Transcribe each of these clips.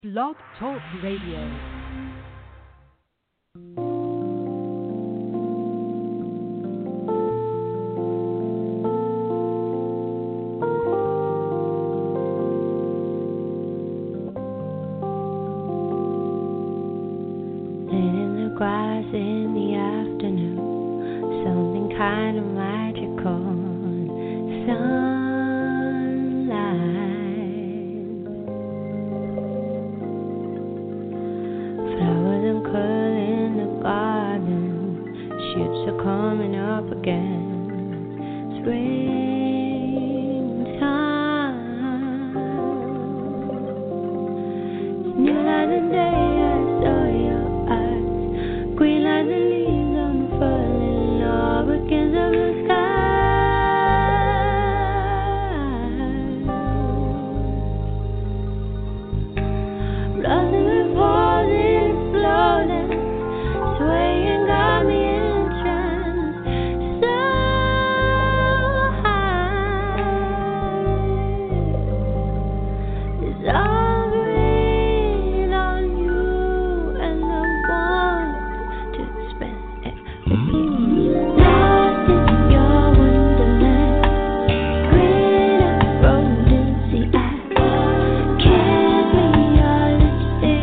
Blog Talk Radio. Grass in the afternoon, something kind of magical. Sunlight, flowers uncurl in the garden, ships are coming up again. Springtime, it's new like the day I saw your eyes. Green like the leaves on the falling log against the blue sky. Blossom and falling, floating, swaying, got me in trance. So high, it's all green on you, and I want to spend it with you. Lost in your wonderland, green and frozen sea ice. Kiss me, your lipstick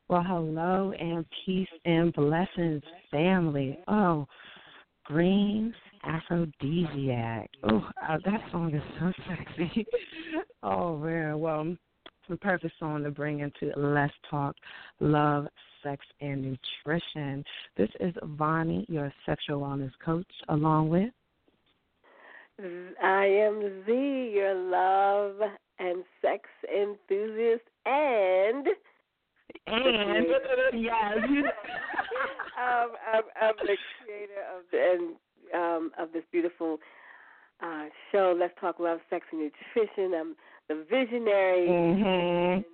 Well, hello and peace and blessings, family. Oh, Green Aphrodisiac. Oh, that song is so sexy. Oh, man. Well, the perfect song to bring into Let's Talk Love, Sex, and Nutrition. This is Vonnie, your sexual wellness coach, along with I am Z, your love and sex enthusiast, and yes, I'm the creator of this beautiful show. Let's talk love, sex, and nutrition. I'm the visionary.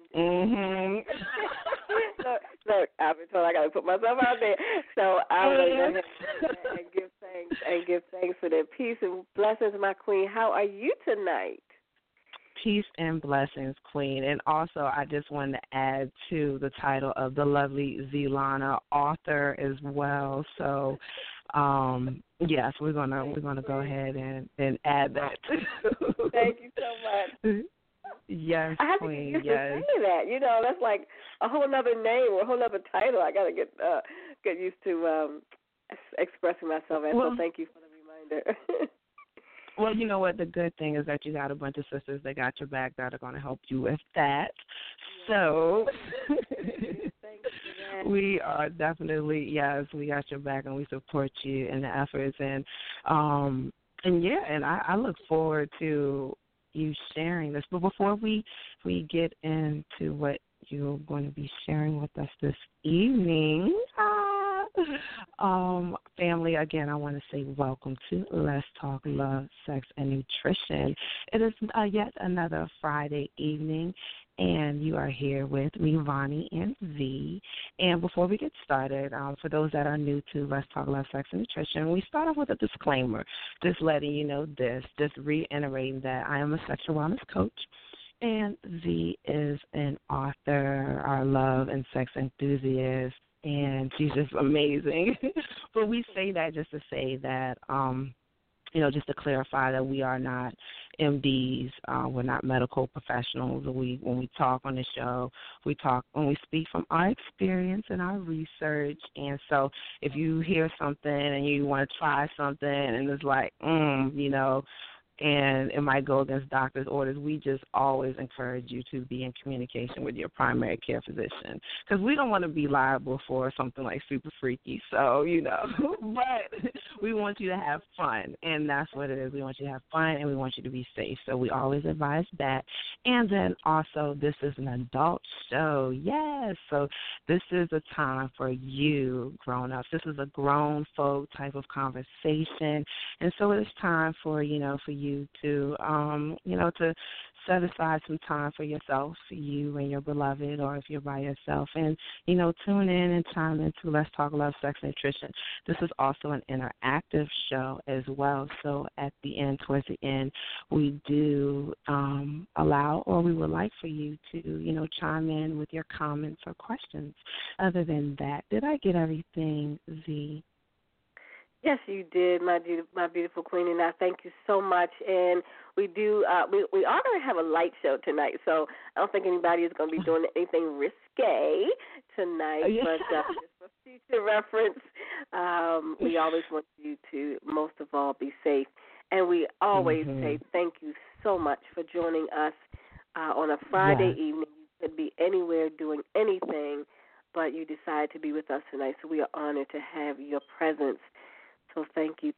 Look, I've been told I got to put myself out there, so I'm going to go ahead and give thanks for the peace and blessings, my queen. How are you tonight? Peace and blessings, Queen. And also, I just wanted to add to the title of the lovely Zelana, author as well. So, yes, we're gonna go ahead and add that too. Thank you so much. Yes, I have Queen. to get used yes. to saying that. You know, that's like a whole other name or a whole other title. I got to get used to expressing myself. And so thank you for the reminder. Well, you know what? The good thing is that you got a bunch of sisters that got your back that are going to help you with that. So we are definitely, yes, we got your back and we support you in the efforts. And I look forward to you sharing this. But before we get into what you're going to be sharing with us this evening, family, again, I want to say welcome to Let's Talk Love, Sex, and Nutrition. It is yet another Friday evening, and you are here with me, Vonnie and V. And before we get started, for those that are new to Let's Talk Love, Sex, and Nutrition, we start off with a disclaimer, just letting you know just reiterating that I am a sexual wellness coach, and Z is an author, our love and sex enthusiast, and she's just amazing. But we say that just to say that, just to clarify that we are not MDs, we're not medical professionals. When we talk on the show, when we speak from our experience and our research. And so if you hear something and you want to try something and it's like, and it might go against doctor's orders, we just always encourage you to be in communication with your primary care physician, because we don't want to be liable for something like super freaky. So, but we want you to have fun, and that's what it is. We want you to have fun, and we want you to be safe. So we always advise that. And then also, this is an adult show. Yes. So this is a time for you grown-ups. This is a grown folk type of conversation. And so it is time for you to to set aside some time for yourself, you and your beloved, or if you're by yourself, and tune in and chime into Let's Talk Love, Sex, and Nutrition. This is also an interactive show as well. So at the end, towards the end, we do allow, or we would like for you to chime in with your comments or questions. Other than that, did I get everything, Z? Yes, you did, my beautiful queen, and I thank you so much. And we do we are going to have a light show tonight, so I don't think anybody is going to be doing anything risque tonight. But just for future reference, we always want you to, most of all, be safe. And we always say thank you so much for joining us on a Friday evening. You could be anywhere doing anything, but you decided to be with us tonight, so we are honored to have your presence. So thank you.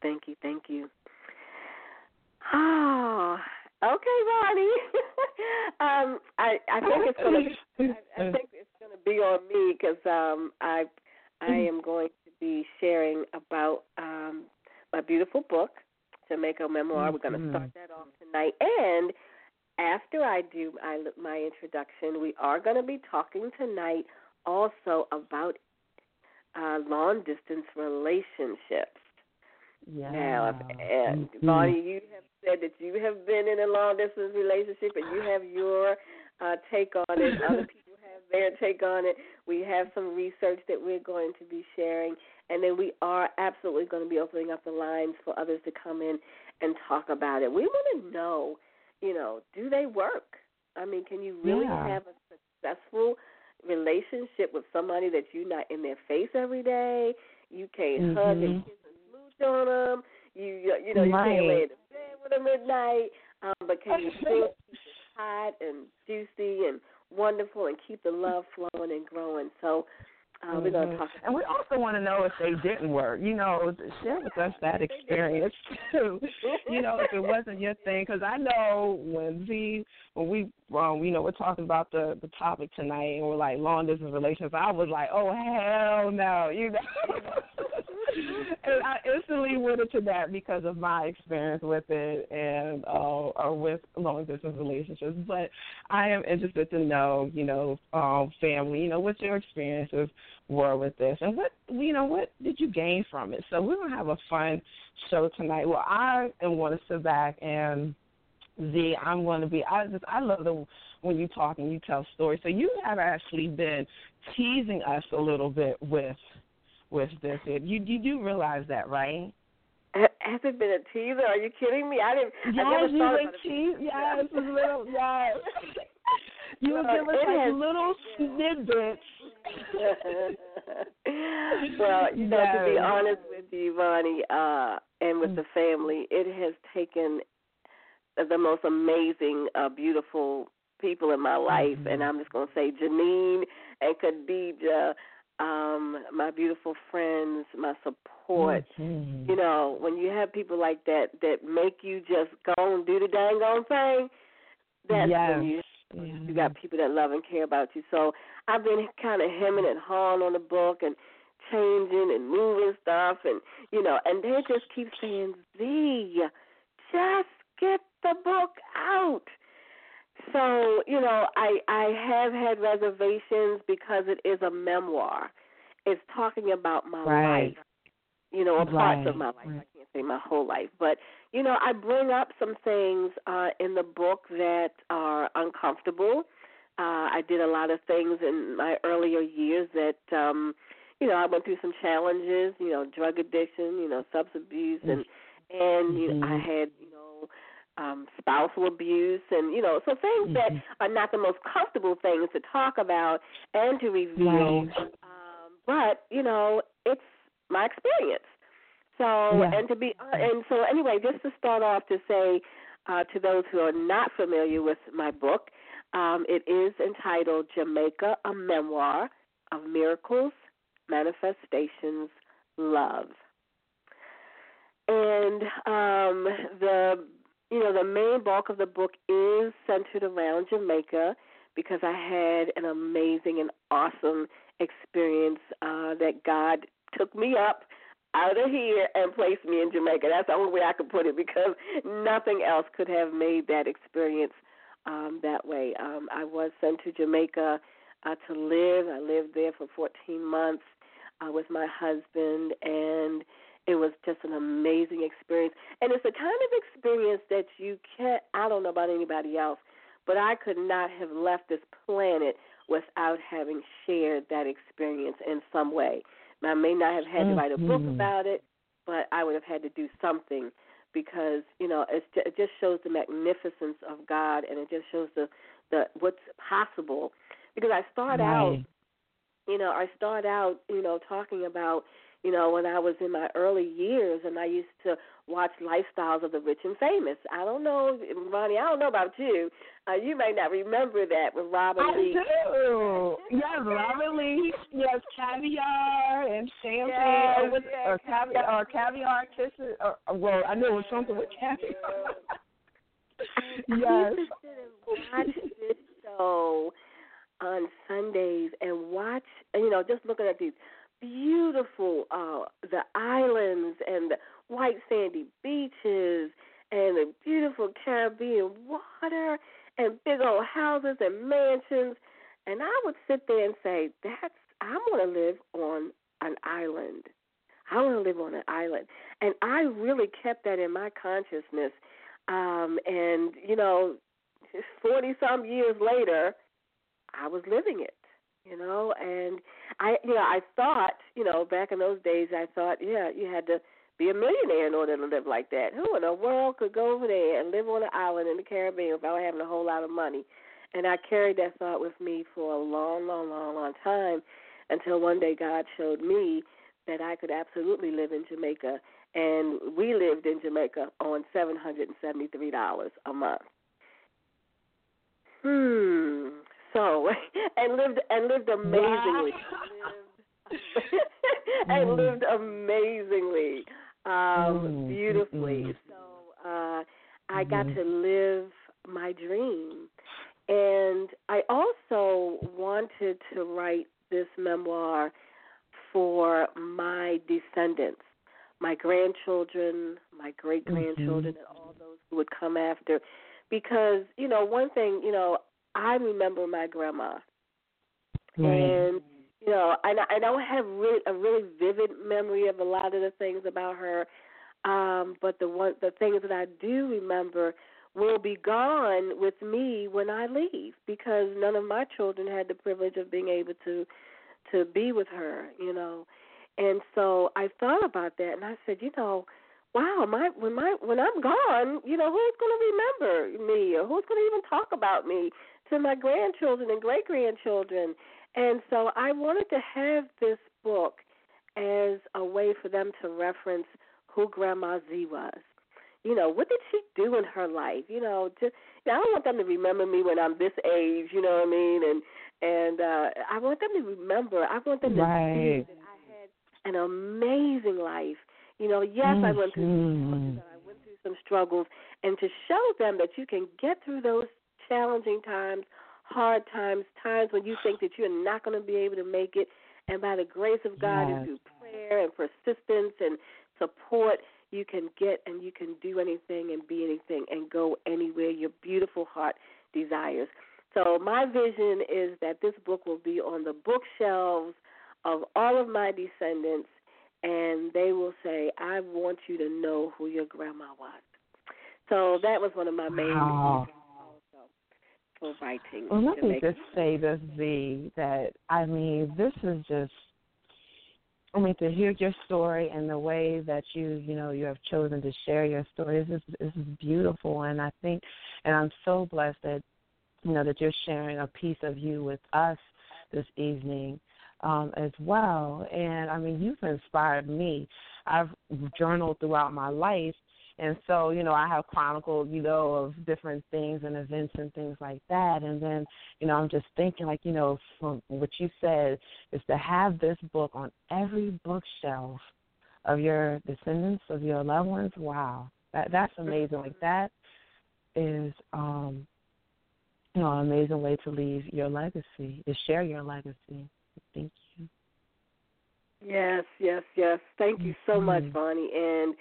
Oh, okay, Vonnie. I think it's gonna be on me because I am going to be sharing about my beautiful book, Jamaica Memoir. We're going to start that off tonight, and after I do my introduction, we are going to be talking tonight also about long distance relationships. Yeah. Now, and Vonnie, you have said that you have been in a long-distance relationship and you have your take on it. Other people have their take on it. We have some research that we're going to be sharing, and then we are absolutely going to be opening up the lines for others to come in and talk about it. We want to know, do they work? I mean, can you really have a successful, relationship with somebody that you're not in their face every day. You can't hug and kiss and smooch on them. You can't lay in the bed with them at night. But can you still keep it hot and juicy and wonderful and keep the love flowing and growing? So we're going to talk. And we also want to know if they didn't work. Share with us that experience too. If it wasn't your thing, because I know when we we're talking about the topic tonight, and we're like long distance relationships. I was like, oh hell no, And I instantly went into that because of my experience with it and with long distance relationships. But I am interested to know, family, what your experiences were with this, and what did you gain from it. So we're gonna have a fun show tonight. Well, I am going to sit back and I'm going to be. I love when you talk and you tell stories. So you have actually been teasing us a little bit with this. You do realize that, right? Has it been a teaser? Are you kidding me? I never thought about it. Yes, little. Yes. You would give us like little snippets. Well, to be honest with you, Vonnie, and with the family, it has taken the most amazing, beautiful people in my life, and I'm just going to say Janine and Khadija, my beautiful friends, my support. When you have people like that make you just go and do the dang on thing, that's when you got people that love and care about you. So I've been kind of hemming and hawing on the book and changing and moving stuff, and and they just keep saying, Z, just get the book out. So, I have had reservations because it is a memoir. It's talking about my life, or parts of my life. I can't say my whole life. But, I bring up some things in the book that are uncomfortable. I did a lot of things in my earlier years that, I went through some challenges, drug addiction, substance abuse, and I had, spousal abuse, and so things that are not the most comfortable things to talk about and to reveal, but it's my experience. So so anyway, just to start off to say to those who are not familiar with my book, it is entitled Jamaica: A Memoir of Miracles, Manifestations, Love, and the main bulk of the book is centered around Jamaica because I had an amazing and awesome experience that God took me up out of here and placed me in Jamaica. That's the only way I could put it because nothing else could have made that experience that way. I was sent to Jamaica to live. I lived there for 14 months with my husband, and it was just an amazing experience. And it's the kind of experience that you can't, I don't know about anybody else, but I could not have left this planet without having shared that experience in some way. Now, I may not have had to write a book about it, but I would have had to do something because, it just shows the magnificence of God, and it just shows the what's possible. Because I start out, talking about, when I was in my early years, and I used to watch Lifestyles of the Rich and Famous. I don't know, Vonnie, I don't know about you. You may not remember that with Robin Lee. I do. Yes, Robin Lee. Yes, caviar and champagne. Or caviar kisses. Well, I knew it was something with caviar. Yes. I used to sit and watch this show on Sundays and watch, just looking at these beautiful, the islands and the white sandy beaches and the beautiful Caribbean water and big old houses and mansions. And I would sit there and say, I want to live on an island. I want to live on an island. And I really kept that in my consciousness. And, 40-some years later, I was living it. And I thought, back in those days, I thought, you had to be a millionaire in order to live like that. Who in the world could go over there and live on an island in the Caribbean without having a whole lot of money? And I carried that thought with me for a long, long, long, long time until one day God showed me that I could absolutely live in Jamaica. And we lived in Jamaica on $773 a month. So and lived amazingly. And lived amazingly, beautifully. So I got to live my dream. And I also wanted to write this memoir for my descendants, my grandchildren, my great-grandchildren, and all those who would come after. Because, one thing, I remember my grandma. And, I don't have a really vivid memory of a lot of the things about her, but the things that I do remember will be gone with me when I leave, because none of my children had the privilege of being able to be with her, And so I thought about that, and I said, wow, when I'm gone, who's going to remember me, or who's going to even talk about me to my grandchildren and great-grandchildren? And so I wanted to have this book as a way for them to reference who Grandma Z was. What did she do in her life? I don't want them to remember me when I'm this age, you know what I mean? And I want them to remember. I want them to see that I had an amazing life. Yes, I went through some struggles, and to show them that you can get through those challenging times, hard times, times when you think that you're not going to be able to make it, and by the grace of God and through prayer and persistence and support, you can get and you can do anything and be anything and go anywhere your beautiful heart desires. So my vision is that this book will be on the bookshelves of all of my descendants, and they will say, I want you to know who your grandma was. So that was one of my main reasons also for writing. Well, let me just say this, Z, that, this is just, to hear your story and the way that you have chosen to share your story, this is beautiful. And I think, and I'm so blessed that, that you're sharing a piece of you with us this evening as well. And, you've inspired me. I've journaled throughout my life. And so, I have chronicled, of different things and events and things like that. And then, I'm just thinking, from what you said, is to have this book on every bookshelf of your descendants, of your loved ones. Wow, that's amazing. Like, that is, an amazing way to leave your legacy, to share your legacy. Thank you. Yes. Thank you so much, Bonnie. And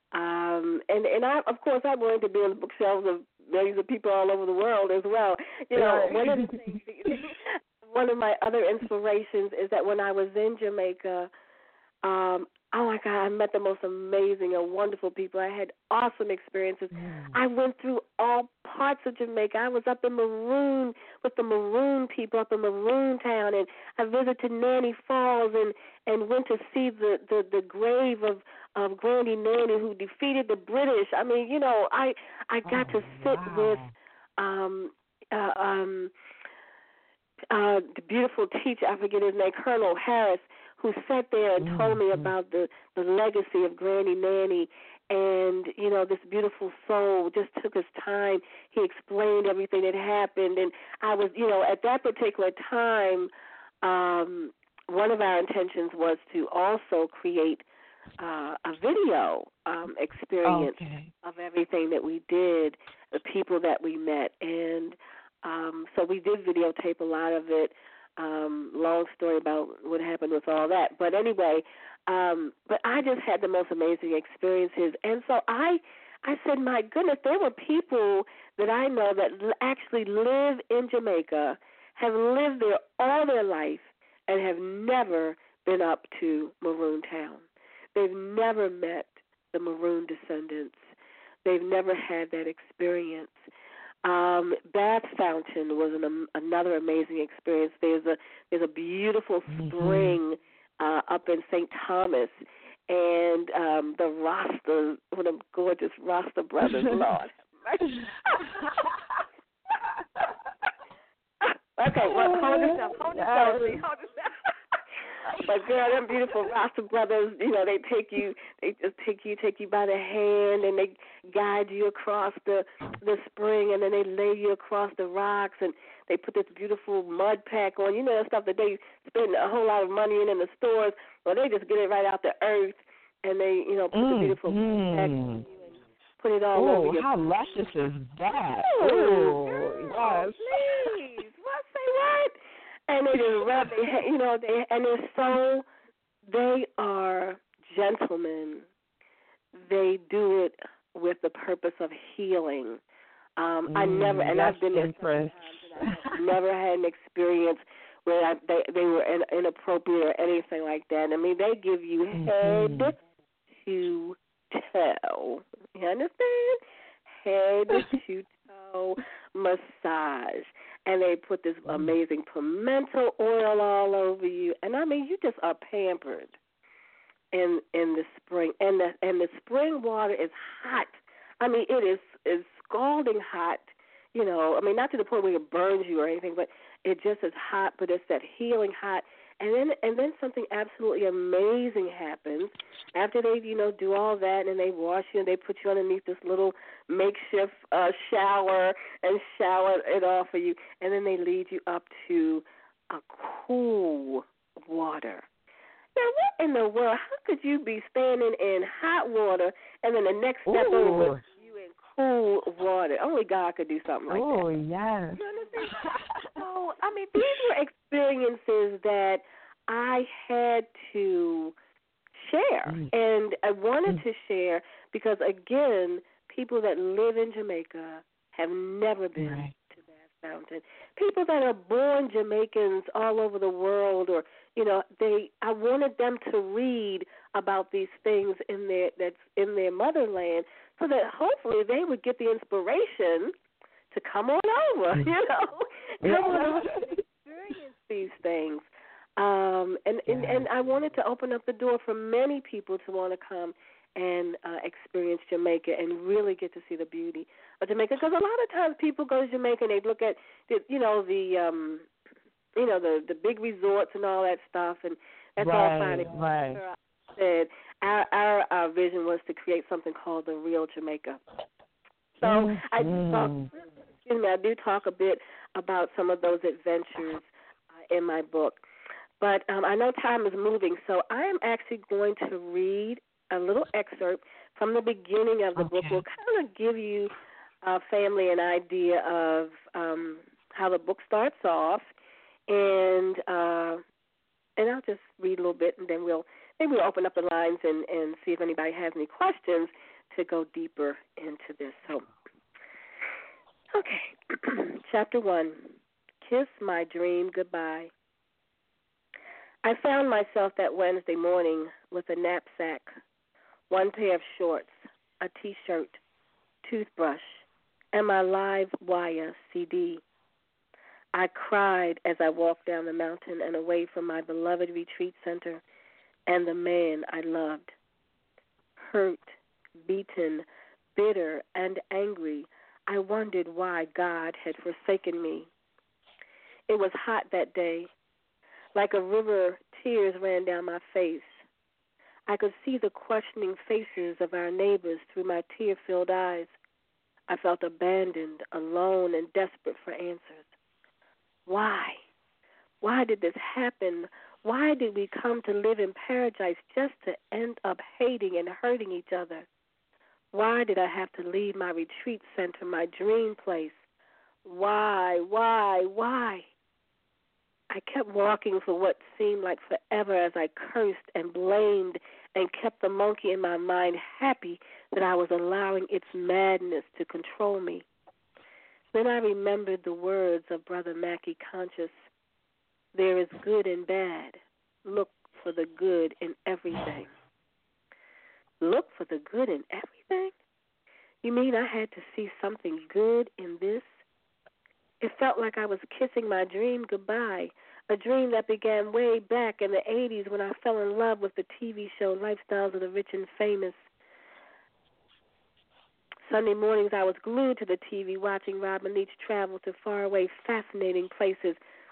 I, of course, I wanted to be on the bookshelves of millions of people all over the world as well. One of the things, one of my other inspirations is that when I was in Jamaica, oh my God, I met the most amazing and wonderful people. I had awesome experiences. I went through all parts of Jamaica. I was up in Maroon with the Maroon people up in Maroon Town, and I visited Nanny Falls and went to see the grave of Granny Nanny, who defeated the British. I got to sit with the beautiful teacher, I forget his name, Colonel Harris, who sat there and told me about the legacy of Granny Nanny. And, this beautiful soul just took his time. He explained everything that happened. And I was, at that particular time, one of our intentions was to also create a video experience of everything that we did, the people that we met. And so we did videotape a lot of it. Long story about what happened with all that. But anyway, but I just had the most amazing experiences. And so I said, my goodness, there were people that I know that actually live in Jamaica, have lived there all their life, and have never been up to Maroon Town. They've never met the Maroon descendants. They've never had that experience. Bath Fountain was another amazing experience. There's a beautiful spring up in St. Thomas, and the Rasta, one of them gorgeous Rasta brothers, Lord. yourself. Hold yourself, Lee. Hold yourself. But girl, them beautiful Rasta brothers, they take you by the hand, and they guide you across the spring, and then they lay you across the rocks, and they put this beautiful mud pack on. That stuff that they spend a whole lot of money in the stores. Well, they just get it right out the earth, and they put the beautiful mud pack on you and put it all over you. How luscious is that? Ooh, yes. Please, what? Say what? And they just rub they are gentlemen. They do it with the purpose of healing. I've been there times, and I've never had an experience where they were inappropriate or anything like that. I mean, they give you head to toe. You understand? Head to toe massage. And they put this amazing pimento oil all over you. And, I mean, you just are pampered in the spring. And the spring water is hot. I mean, it is scalding hot. Not to the point where it burns you or anything, but it just is hot, but it's that healing hot. And then something absolutely amazing happens after they, do all that, and they wash you and they put you underneath this little makeshift shower and shower it off of you, and then they lead you up to a cool water. Now, what in the world? How could you be standing in hot water and then the next step over you in cool water? Only God could do something like that. Oh, yes. You understand? So, I mean, these were experiences that I had to share, and I wanted to share because, again, people that live in Jamaica have never been to Bass Mountain. People that are born Jamaicans all over the world, or I wanted them to read about these things that's in their motherland, so that hopefully they would get the inspiration to come on over, come on over and experience these things. And I wanted to open up the door for many people to want to come and experience Jamaica and really get to see the beauty of Jamaica. Because a lot of times people go to Jamaica and they look at the big resorts and all that stuff, and that's all fine. Right. I said our vision was to create something called the Real Jamaica. So I do talk a bit about some of those adventures in my book. But I know time is moving, so I am actually going to read a little excerpt from the beginning of the book. We'll kind of give you, family, an idea of how the book starts off, and I'll just read a little bit, and then we'll open up the lines and see if anybody has any questions to go deeper into this. So, okay, Chapter 1, Kiss My Dream Goodbye. I found myself that Wednesday morning with a knapsack, one pair of shorts, a T-shirt, toothbrush, and my Live Wire CD. I cried as I walked down the mountain and away from my beloved retreat center and the man I loved. Hurt, beaten, bitter, and angry, I wondered why God had forsaken me. It was hot that day. Like a river, tears ran down my face. I could see the questioning faces of our neighbors through my tear-filled eyes. I felt abandoned, alone, and desperate for answers. Why? Why did this happen? Why did we come to live in paradise just to end up hating and hurting each other? Why did I have to leave my retreat center, my dream place? Why? I kept walking for what seemed like forever as I cursed and blamed and kept the monkey in my mind happy that I was allowing its madness to control me. Then I remembered the words of Brother Mackie Conscious. There is good and bad. Look for the good in everything. Look for the good in everything? You mean I had to see something good in this? It felt like I was kissing my dream goodbye, a dream that began way back in the 80s when I fell in love with the TV show Lifestyles of the Rich and Famous. Sunday mornings I was glued to the TV watching Robin Leach travel to faraway, fascinating places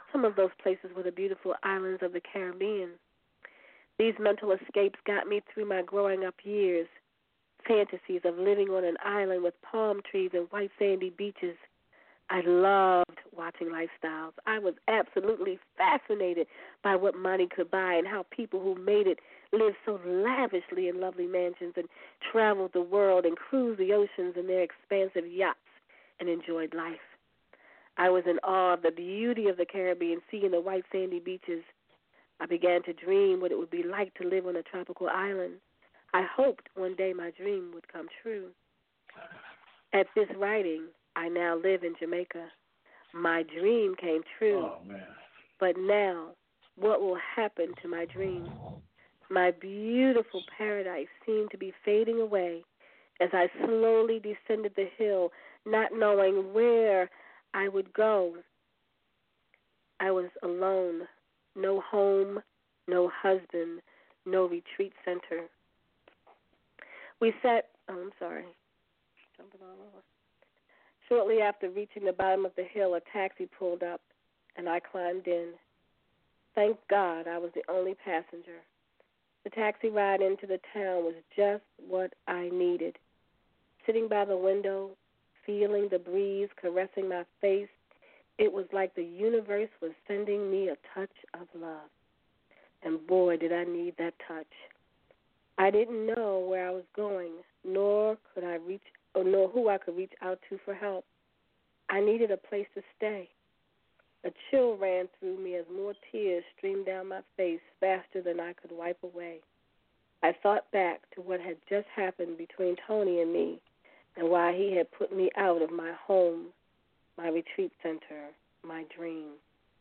Some of those places were the beautiful islands of the Caribbean. These mental escapes got me through my growing up years. Fantasies of living on an island with palm trees and white sandy beaches. I loved watching lifestyles. I was absolutely fascinated by what money could buy and how people who made it lived so lavishly in lovely mansions and traveled the world and cruised the oceans in their expansive yachts and enjoyed life. I was in awe of the beauty of the Caribbean Sea and the white sandy beaches. I began to dream what it would be like to live on a tropical island. I hoped one day my dream would come true. At this writing, I now live in Jamaica. My dream came true. Oh, man. But now, what will happen to my dream? My beautiful paradise seemed to be fading away as I slowly descended the hill, not knowing where I would go. I was alone. No home, no husband, no retreat center. We sat, jumping all over. Shortly after reaching the bottom of the hill, a taxi pulled up, and I climbed in. Thank God I was the only passenger. The taxi ride into the town was just what I needed. Sitting by the window, feeling the breeze caressing my face, it was like the universe was sending me a touch of love. And boy, did I need that touch. I didn't know where I was going, nor who I could reach out to for help. I needed a place to stay. A chill ran through me as more tears streamed down my face faster than I could wipe away. I thought back to what had just happened between Tony and me and why he had put me out of my home, my retreat center, my dream.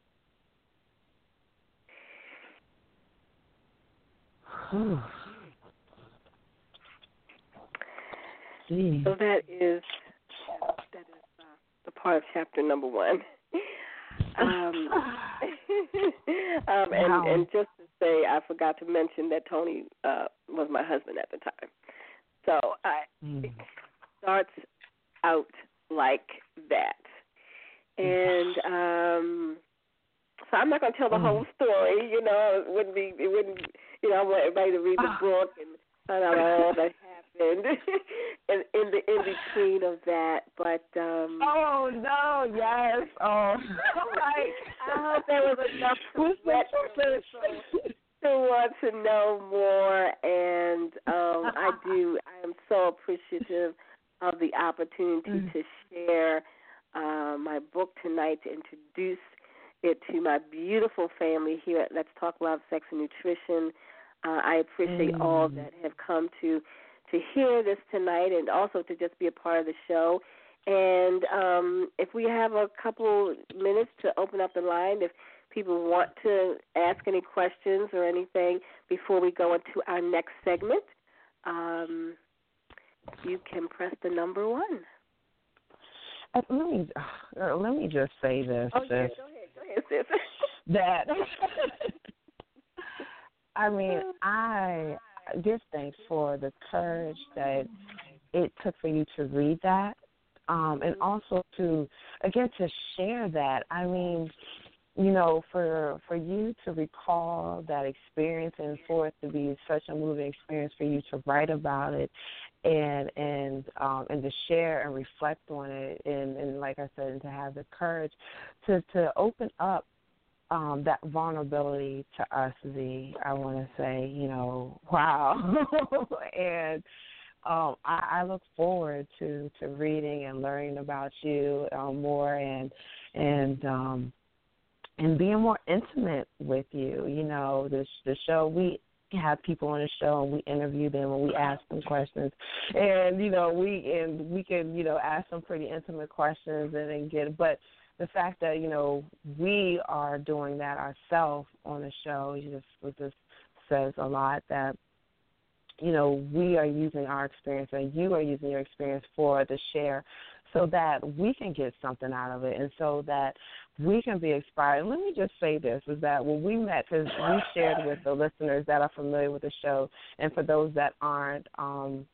So that is the part of chapter number 1. And just to say, I forgot to mention that Tony was my husband at the time. So it starts out like that. And so I'm not going to tell the whole story. You know, it wouldn't. I want everybody to read the book and find out all that happened in between of that. But oh no, yes, oh, I hope there was enough to want to know more, and I am so appreciative of the opportunity to share my book tonight, to introduce it to my beautiful family here at Let's Talk Love, Sex, and Nutrition. I appreciate all that have come to hear this tonight, and also to just be a part of the show. And if we have a couple minutes to open up the line, if people want to ask any questions or anything before we go into our next segment, you can press the number 1. Let me just say this. Oh, yeah, go ahead, sis. That I mean, I give thanks for the courage that it took for you to read that, and also to share that. I mean, you know, for you to recall that experience and for it to be such a moving experience for you to write about it and to share and reflect on it, and like I said, and to have the courage to open up that vulnerability to us, Z, I want to say, you know, wow. And I look forward to reading and learning about you more and being more intimate with you. You know, the show, we have people on the show and we interview them and we ask them questions, and you know we can, you know, ask them pretty intimate questions and then but the fact that, you know, we are doing that ourselves on the show, it just says a lot that, you know, we are using our experience and you are using your experience for the share so that we can get something out of it and so that we can be inspired. And let me just say this, is that when we met, because we shared with the listeners that are familiar with the show and for those that aren't,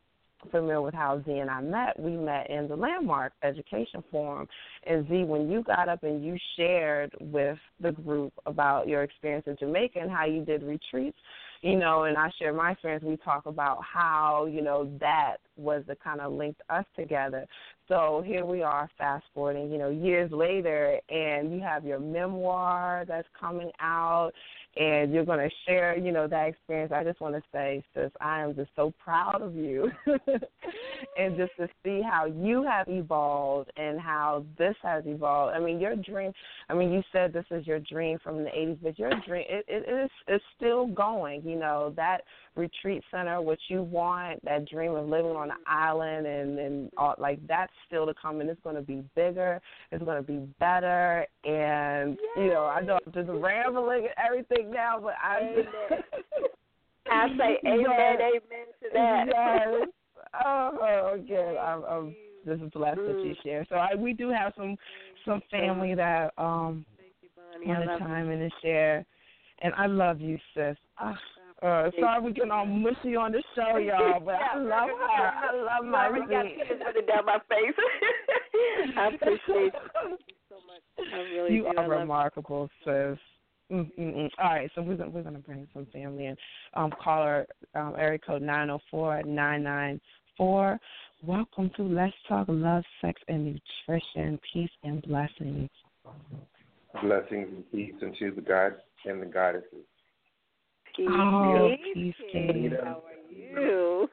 familiar with how Z and I met, we met in the Landmark Education Forum. And Z, when you got up and you shared with the group about your experience in Jamaica and how you did retreats, and I share my experience, we talk about how, that was the kind of linked us together. So here we are, fast forwarding, years later, and you have your memoir that's coming out, and you're going to share, that experience. I just want to say, sis, I am just so proud of you. And just to see how you have evolved and how this has evolved. I mean, your dream, you said this is your dream from the 80s, but your dream, it's still going. That retreat center, what you want, that dream of living on an island and all, like, that's still to come, and it's going to be bigger, it's going to be better, and, I know I'm just rambling and everything now, but I say amen to that. Yes. Oh, good. I'm just blessed that you share. So we do have some family that want to chime in and share, and I love you, sis. Sorry we getting all mushy on the show, y'all, but I love her. I love my I got tears running down my face. I appreciate you. Thank you so much. I really you do. are remarkable, sis. All right, so we're gonna bring some family in. Caller area code 904-994. Welcome to Let's Talk Love, Sex, and Nutrition. Peace and blessings. Blessings and peace unto the God and the goddesses. Peace, peace, How are you?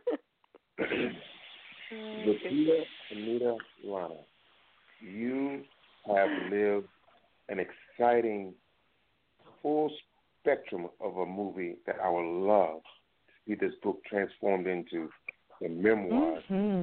Zakia, Anita, Lana, you have lived an exciting full spectrum of a movie that I would love to see this book transformed into a memoir.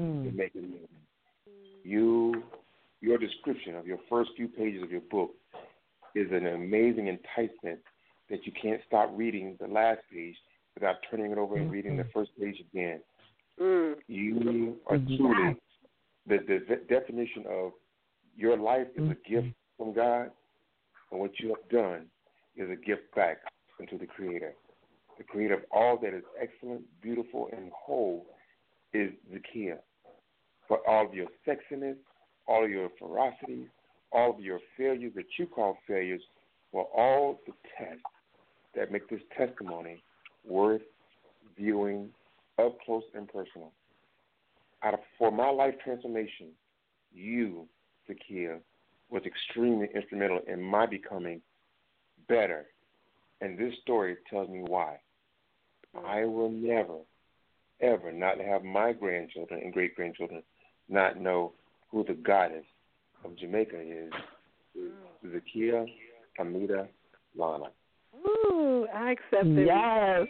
Your description of your first few pages of your book is an amazing enticement that you can't stop reading the last page without turning it over and reading the first page again. You are truly the definition of your life is a gift from God, and what you have done is a gift back into the Creator. The Creator of all that is excellent, beautiful, and whole is Zakia. For all of your sexiness, all of your ferocity, all of your failures that you call failures, were all the tests that make this testimony worth viewing up close and personal. For my life transformation, you, Zakia, was extremely instrumental in my becoming better. And this story tells me why. I will never, ever not have my grandchildren and great-grandchildren not know who the goddess of Jamaica is. Zakia Amita Lana. Ooh, I accept it. Yes.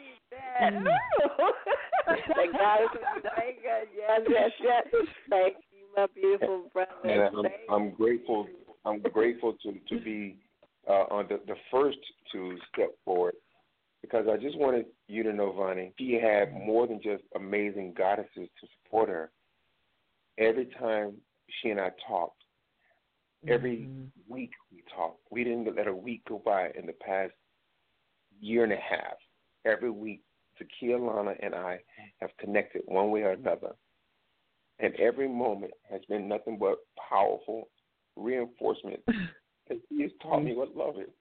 The goddess of Jamaica. Yes. Thank you, my beautiful brother. And I'm grateful. I'm grateful to be on the first to step forward, because I just wanted you to know, Vonnie, she had more than just amazing goddesses to support her. Every time she and I talked, every week we talked. We didn't let a week go by in the past year and a half. Every week, Zakia Lana and I have connected one way or another. And every moment has been nothing but powerful reinforcement. And she has taught me what love is.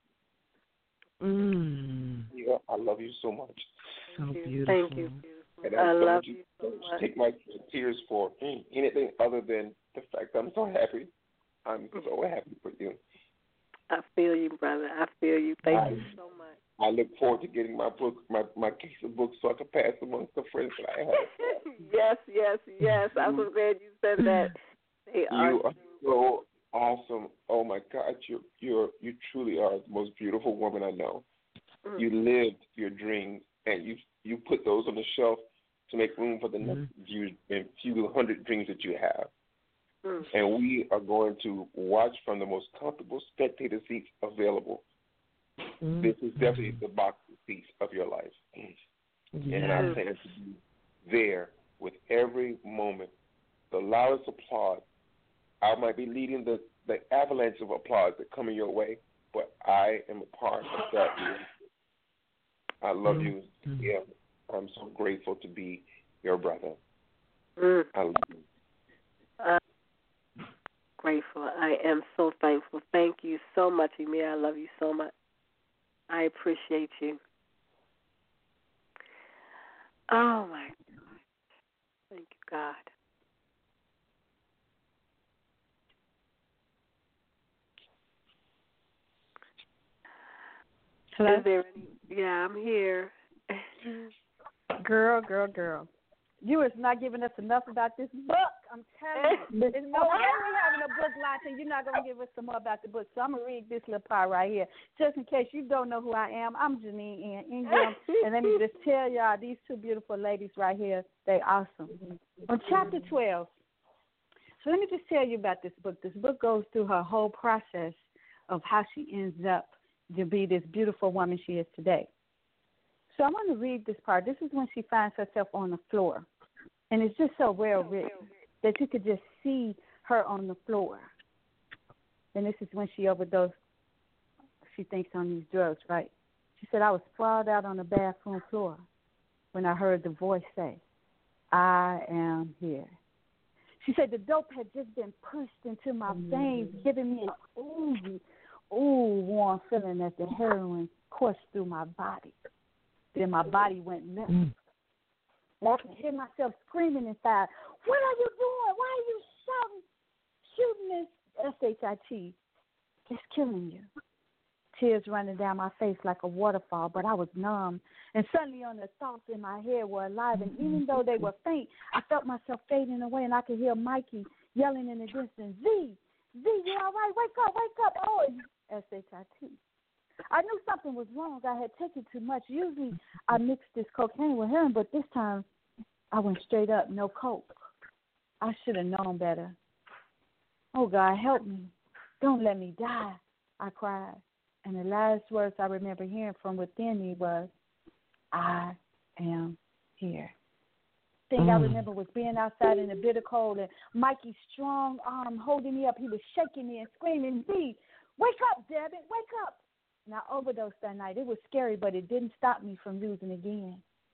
Yeah, I love you so much. So beautiful. Thank you. And I love you so much. Take my tears for anything other than the fact that I'm so happy. I'm so happy for you. I feel you, brother. I feel you. Thank you so much. I look forward to getting my book, my case of books, so I can pass amongst the friends that I have. Yes. I'm so glad you said that. You are so awesome. Oh my God, you truly are the most beautiful woman I know. You lived your dreams, and you put those on the shelf to make room for the next few hundred dreams that you have. And we are going to watch from the most comfortable spectator seats available. This is definitely the box seat of your life. And I plan to be there with every moment. The loudest applause. I might be leading the avalanche of applause that coming your way, but I am a part of that. I love you. Yeah, I'm so grateful to be your brother. Mm. I love you. Grateful. I am so thankful. Thank you so much, Emir. I love you so much. I appreciate you. Oh, my God. Thank you, God. Hello? Is there any? Yeah, I'm here. Girl. You is not giving us enough about this book. I'm telling you. There's no way we're having a book launch and you're not going to give us some more about the book. So I'm going to read this little part right here. Just in case you don't know who I am, I'm Janine Ingram. And let me just tell y'all, these two beautiful ladies right here, they awesome. On chapter 12, so let me just tell you about this book. This book goes through her whole process of how she ends up to be this beautiful woman she is today. So I want to read this part. This is when she finds herself on the floor. And it's just so well written that you could just see her on the floor. And this is when she overdosed, she thinks, on these drugs, right? She said, I was sprawled out on the bathroom floor when I heard the voice say, I am here. She said the dope had just been pushed into my veins, giving me an warm feeling as the heroin coursed through my body. Then my body went limp. And I could hear myself screaming inside, what are you doing? Why are you shooting this SHIT? It's killing you. Tears running down my face like a waterfall, but I was numb. And suddenly on the thoughts in my head were alive, and even though they were faint, I felt myself fading away, and I could hear Mikey yelling in the distance, Z, you all right? Wake up. Oh, it's SHIT. I knew something was wrong. I had taken too much. Usually I mixed this cocaine with heroin, but this time I went straight up, no coke. I should have known better. Oh, God, help me. Don't let me die, I cried. And the last words I remember hearing from within me was, I am here. The thing I remember was being outside in the bitter cold and Mikey's strong arm holding me up. He was shaking me and screaming, Z, wake up, Debbie, wake up. And I overdosed that night. It was scary, but it didn't stop me from using again.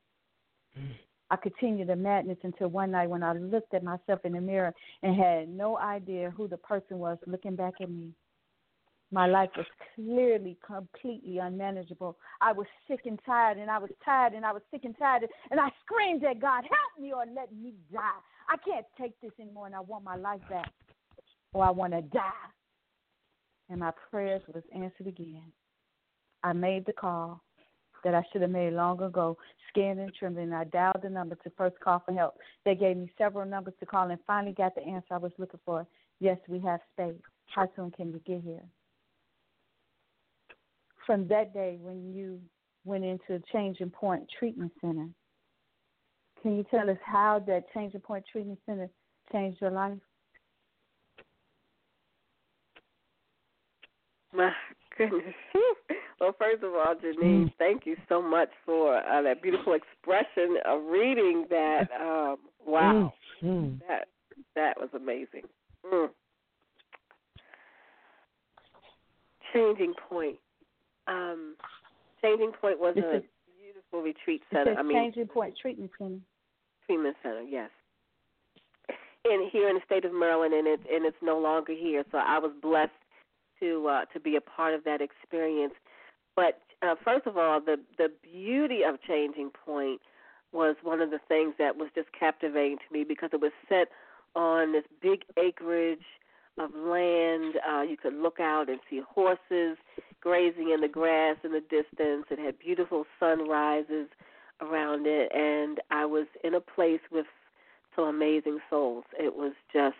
I continued the madness until one night when I looked at myself in the mirror and had no idea who the person was looking back at me. My life was clearly completely unmanageable. I was sick and tired, and I was tired, and I was sick and tired, and I screamed at God, help me or let me die. I can't take this anymore, and I want my life back, or I want to die. And my prayers was answered again. I made the call that I should have made long ago, scared and trembling. I dialed the number to first call for help. They gave me several numbers to call and finally got the answer I was looking for. Yes, we have space. How soon can you get here? From that day when you went into Changing Point Treatment Center, can you tell us how that Changing Point Treatment Center changed your life? My goodness. Well, first of all, Janine, thank you so much for that beautiful expression of reading that. Wow. That was amazing. Changing Point. Changing Point was a beautiful retreat center. Changing Point Treatment Center. Treatment Center, yes. And here in the state of Maryland, and it's no longer here. So I was blessed to be a part of that experience. But first of all, the beauty of Changing Point was one of the things that was just captivating to me because it was set on this big acreage of land. You could look out and see horses grazing in the grass in the distance. It had beautiful sunrises around it, and I was in a place with some amazing souls. It was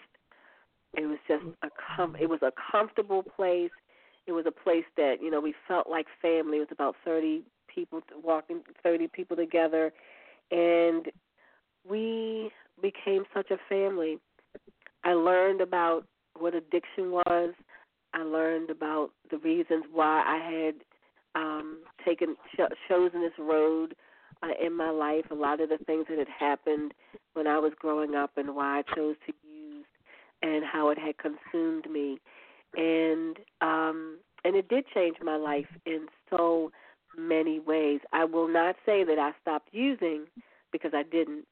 a comfortable place. It was a place that, we felt like family. It was about 30 people together, and we became such a family. I learned about what addiction was. I learned about the reasons why I had chosen this road in my life, a lot of the things that had happened when I was growing up and why I chose to use and how it had consumed me. And it did change my life in so many ways. I will not say that I stopped using because I didn't.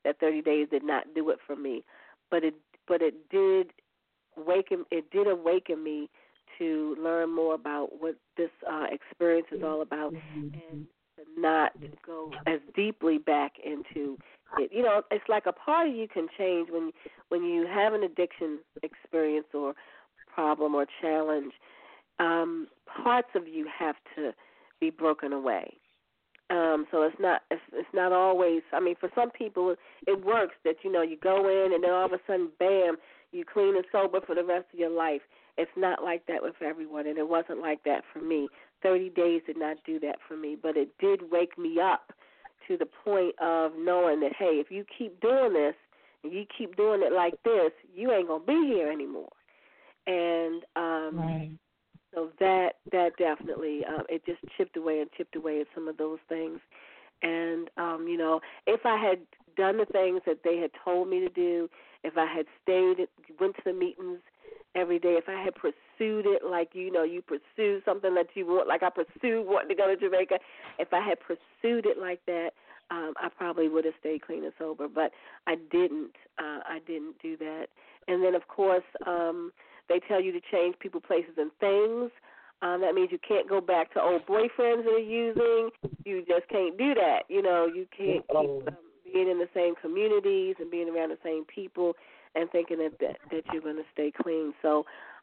that 30 days did not do it for me, but it did awaken me to learn more about what this experience is all about, and to not go as deeply back into it. You know, it's like a part of you can change when you have an addiction experience or problem or challenge. Parts of you have to be broken away. So it's not always. I mean, for some people, it works that you go in and then all of a sudden, bam, you clean and sober for the rest of your life. It's not like that with everyone, and it wasn't like that for me. 30 days did not do that for me, but it did wake me up to the point of knowing that, hey, if you keep doing this and you keep doing it like this, you ain't gonna be here anymore. And right. So that definitely, it just chipped away at some of those things. And, if I had done the things that they had told me to do, if I had went to the meetings every day, if I had pursued it like, you pursue something that you want, like I pursued wanting to go to Jamaica, if I had pursued it like that, I probably would have stayed clean and sober. But I didn't. I didn't do that. And then, of course, they tell you to change people, places, and things. That means you can't go back to old boyfriends that are using. You just can't do that. You can't keep being in the same communities and being around the same people and thinking that you're going to stay clean. So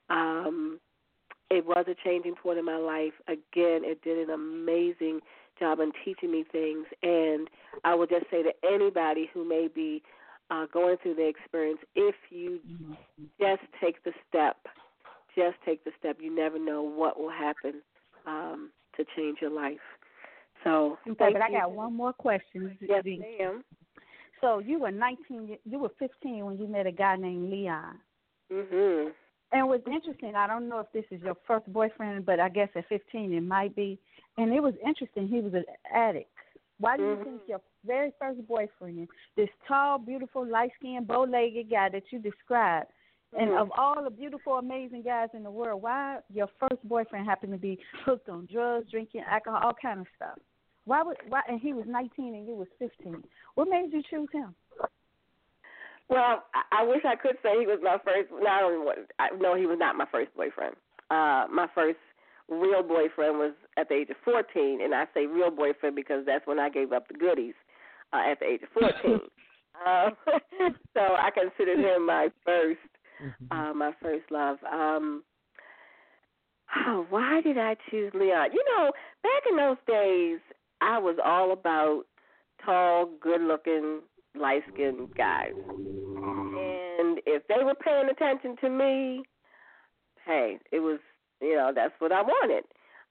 it was a changing point in my life. Again, it did an amazing job in teaching me things. And I would just say to anybody who may be going through the experience, if you just take the step, you never know what will happen to change your life. So, okay, but I got one more question. Yes, ma'am. So you were 15 when you met a guy named Leon. Mhm. And what's interesting, I don't know if this is your first boyfriend, but I guess at 15 it might be. And it was interesting. He was an addict. Why do you think your very first boyfriend, this tall, beautiful, light-skinned, bow-legged guy that you described, and of all the beautiful, amazing guys in the world, why your first boyfriend happened to be hooked on drugs, drinking, alcohol, all kind of stuff? Why? And he was 19 and you was 15. What made you choose him? Well, I wish I could say he was my first. No, he was not my first boyfriend. My first real boyfriend was at the age of 14, and I say real boyfriend because that's when I gave up the goodies at the age of 14. So I considered him my first love. Why did I choose Leon? Back in those days, I was all about tall, good-looking, light-skinned guys. And if they were paying attention to me, hey, it was, that's what I wanted.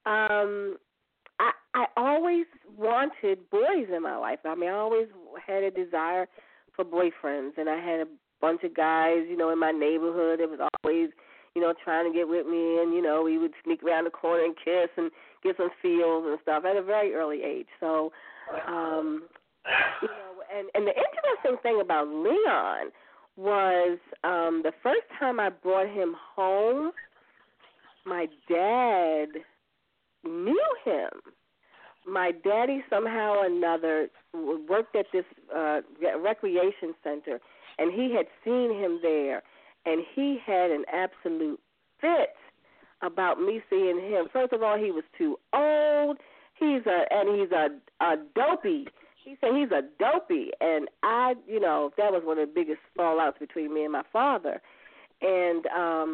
I always wanted boys in my life. I mean, I always had a desire for boyfriends, and I had a bunch of guys, in my neighborhood that was always, trying to get with me, and, we would sneak around the corner and kiss and get some feels and stuff at a very early age. So, and the interesting thing about Leon was the first time I brought him home, my dad knew him. My daddy somehow or another worked at this recreation center, and he had seen him there, and he had an absolute fit about me seeing him. First of all, he was too old. He's a dopey. He said he's a dopey, and that was one of the biggest fallouts between me and my father. And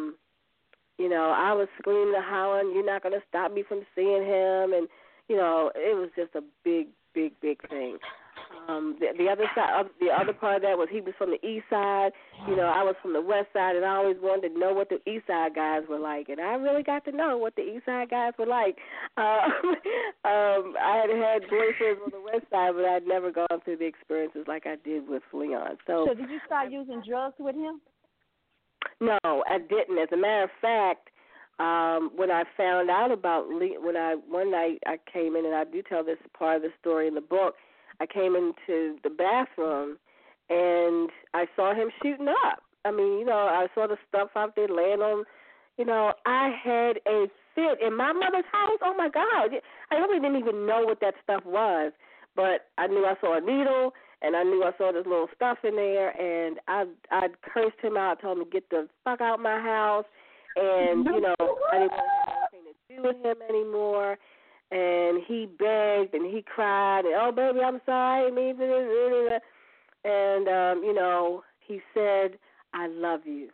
I was screaming and hollering, "You're not going to stop me from seeing him," and it was just a big, big, big thing. The other side, the other part of that was he was from the east side. I was from the west side, and I always wanted to know what the east side guys were like, and I really got to know what the east side guys were like. I had boyfriends on the west side, but I'd never gone through the experiences like I did with Leon. So did you start using drugs with him? No, I didn't. As a matter of fact, when I found out about one night I came in, and I do tell this part of the story in the book, I came into the bathroom, and I saw him shooting up. I mean, I saw the stuff out there laying on, I had a fit in my mother's house. Oh, my God. I really didn't even know what that stuff was, but I knew I saw a needle, and I knew I saw this little stuff in there, and I cursed him out, told him to get the fuck out my house, and I didn't want to have anything to do with him anymore. And he begged and he cried, and oh baby, I'm sorry, and he said, I love you,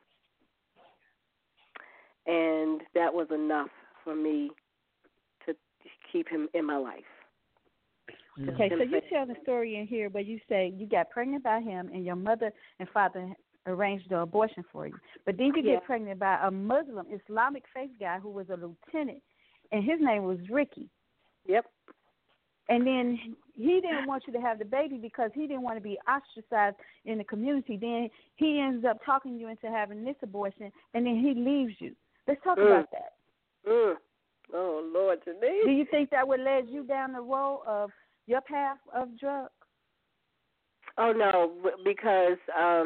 and that was enough for me to keep him in my life. Okay, so you tell the story in here, but you say you got pregnant by him and your mother and father arranged the abortion for you. But then you get pregnant by a Muslim Islamic faith guy who was a lieutenant, and his name was Ricky. Yep. And then he didn't want you to have the baby because he didn't want to be ostracized in the community. Then he ends up talking you into having this abortion, and then he leaves you. Let's talk about that. Oh, Lord, today. Do you think that would lead you down the road of your path of drugs? Oh, no, because,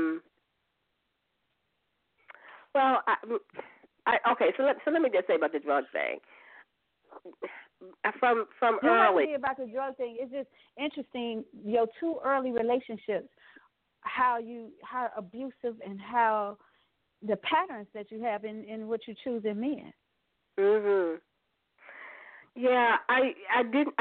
okay, so let me just say about the drug thing. From early. You about the drug thing. It's just interesting, your two early relationships, how abusive and how the patterns that you have in what you choose in men. Mhm. Yeah, I didn't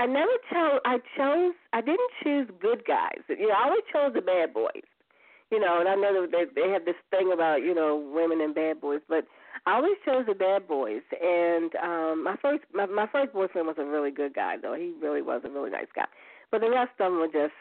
choose good guys. I always chose the bad boys. And I know that they have this thing about, women and bad boys, but I always chose the bad boys. And my first boyfriend was a really good guy, though. He really was a really nice guy. But the rest of them were just,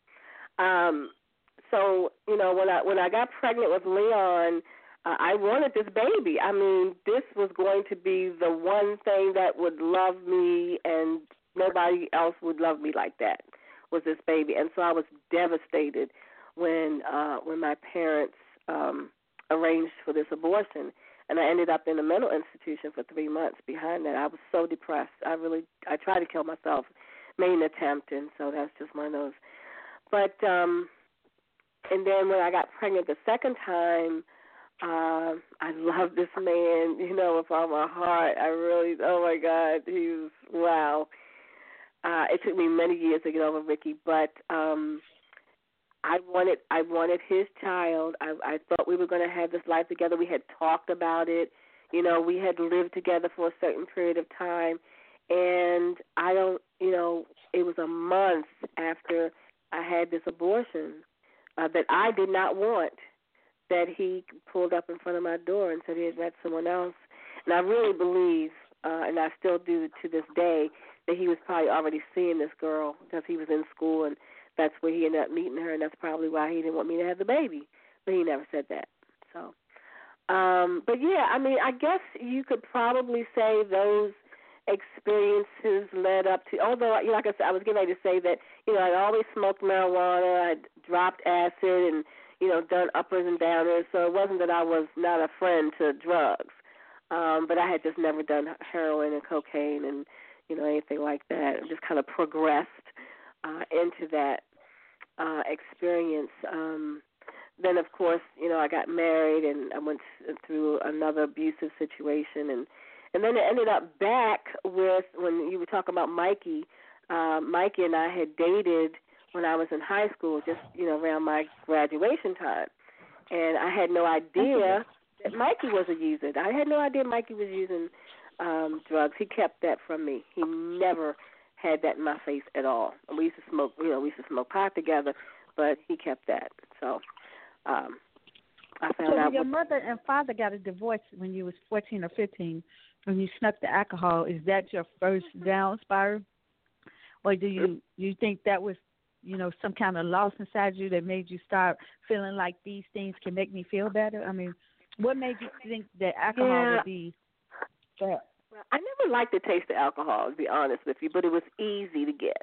So, when I got pregnant with Leon, I wanted this baby. I mean, this was going to be the one thing that would love me, and nobody else would love me like that, was this baby. And so I was devastated when my parents arranged for this abortion, and I ended up in a mental institution for 3 months behind that. I was so depressed. I tried to kill myself, made an attempt, and so that's just one of those. But and then when I got pregnant the second time, I love this man, with all my heart. I really, oh my God, he was, wow. It took me many years to get over Ricky, but I wanted his child. I thought we were going to have this life together. We had talked about it. We had lived together for a certain period of time, and it was a month after I had this abortion that I did not want, that he pulled up in front of my door and said he had met someone else. And I really believe, and I still do to this day, that he was probably already seeing this girl because he was in school, and that's where he ended up meeting her, and that's probably why he didn't want me to have the baby. But he never said that. So, but yeah, I mean, I guess you could probably say those experiences led up to, although, like I said, I was getting ready to say that, I'd always smoked marijuana, I'd dropped acid, and done uppers and downers, so it wasn't that I was not a friend to drugs, but I had just never done heroin and cocaine and, anything like that. I just kind of progressed into that experience. Then, of course, I got married and I went through another abusive situation, and then it ended up back with, when you were talking about Mikey, Mikey and I had dated when I was in high school, just, around my graduation time. And I had no idea that Mikey was a user. I had no idea Mikey was using drugs. He kept that from me. He never had that in my face at all. And we used to smoke, pot together, but he kept that. So I found out. So your mother and father got a divorce when you was 14 or 15, when you snuck the alcohol. Is that your first down spiral? Or do you think that was, some kind of loss inside you that made you start feeling like these things can make me feel better? I mean, what made you think that alcohol would be that? Well, I never liked the taste of alcohol, to be honest with you, but it was easy to get.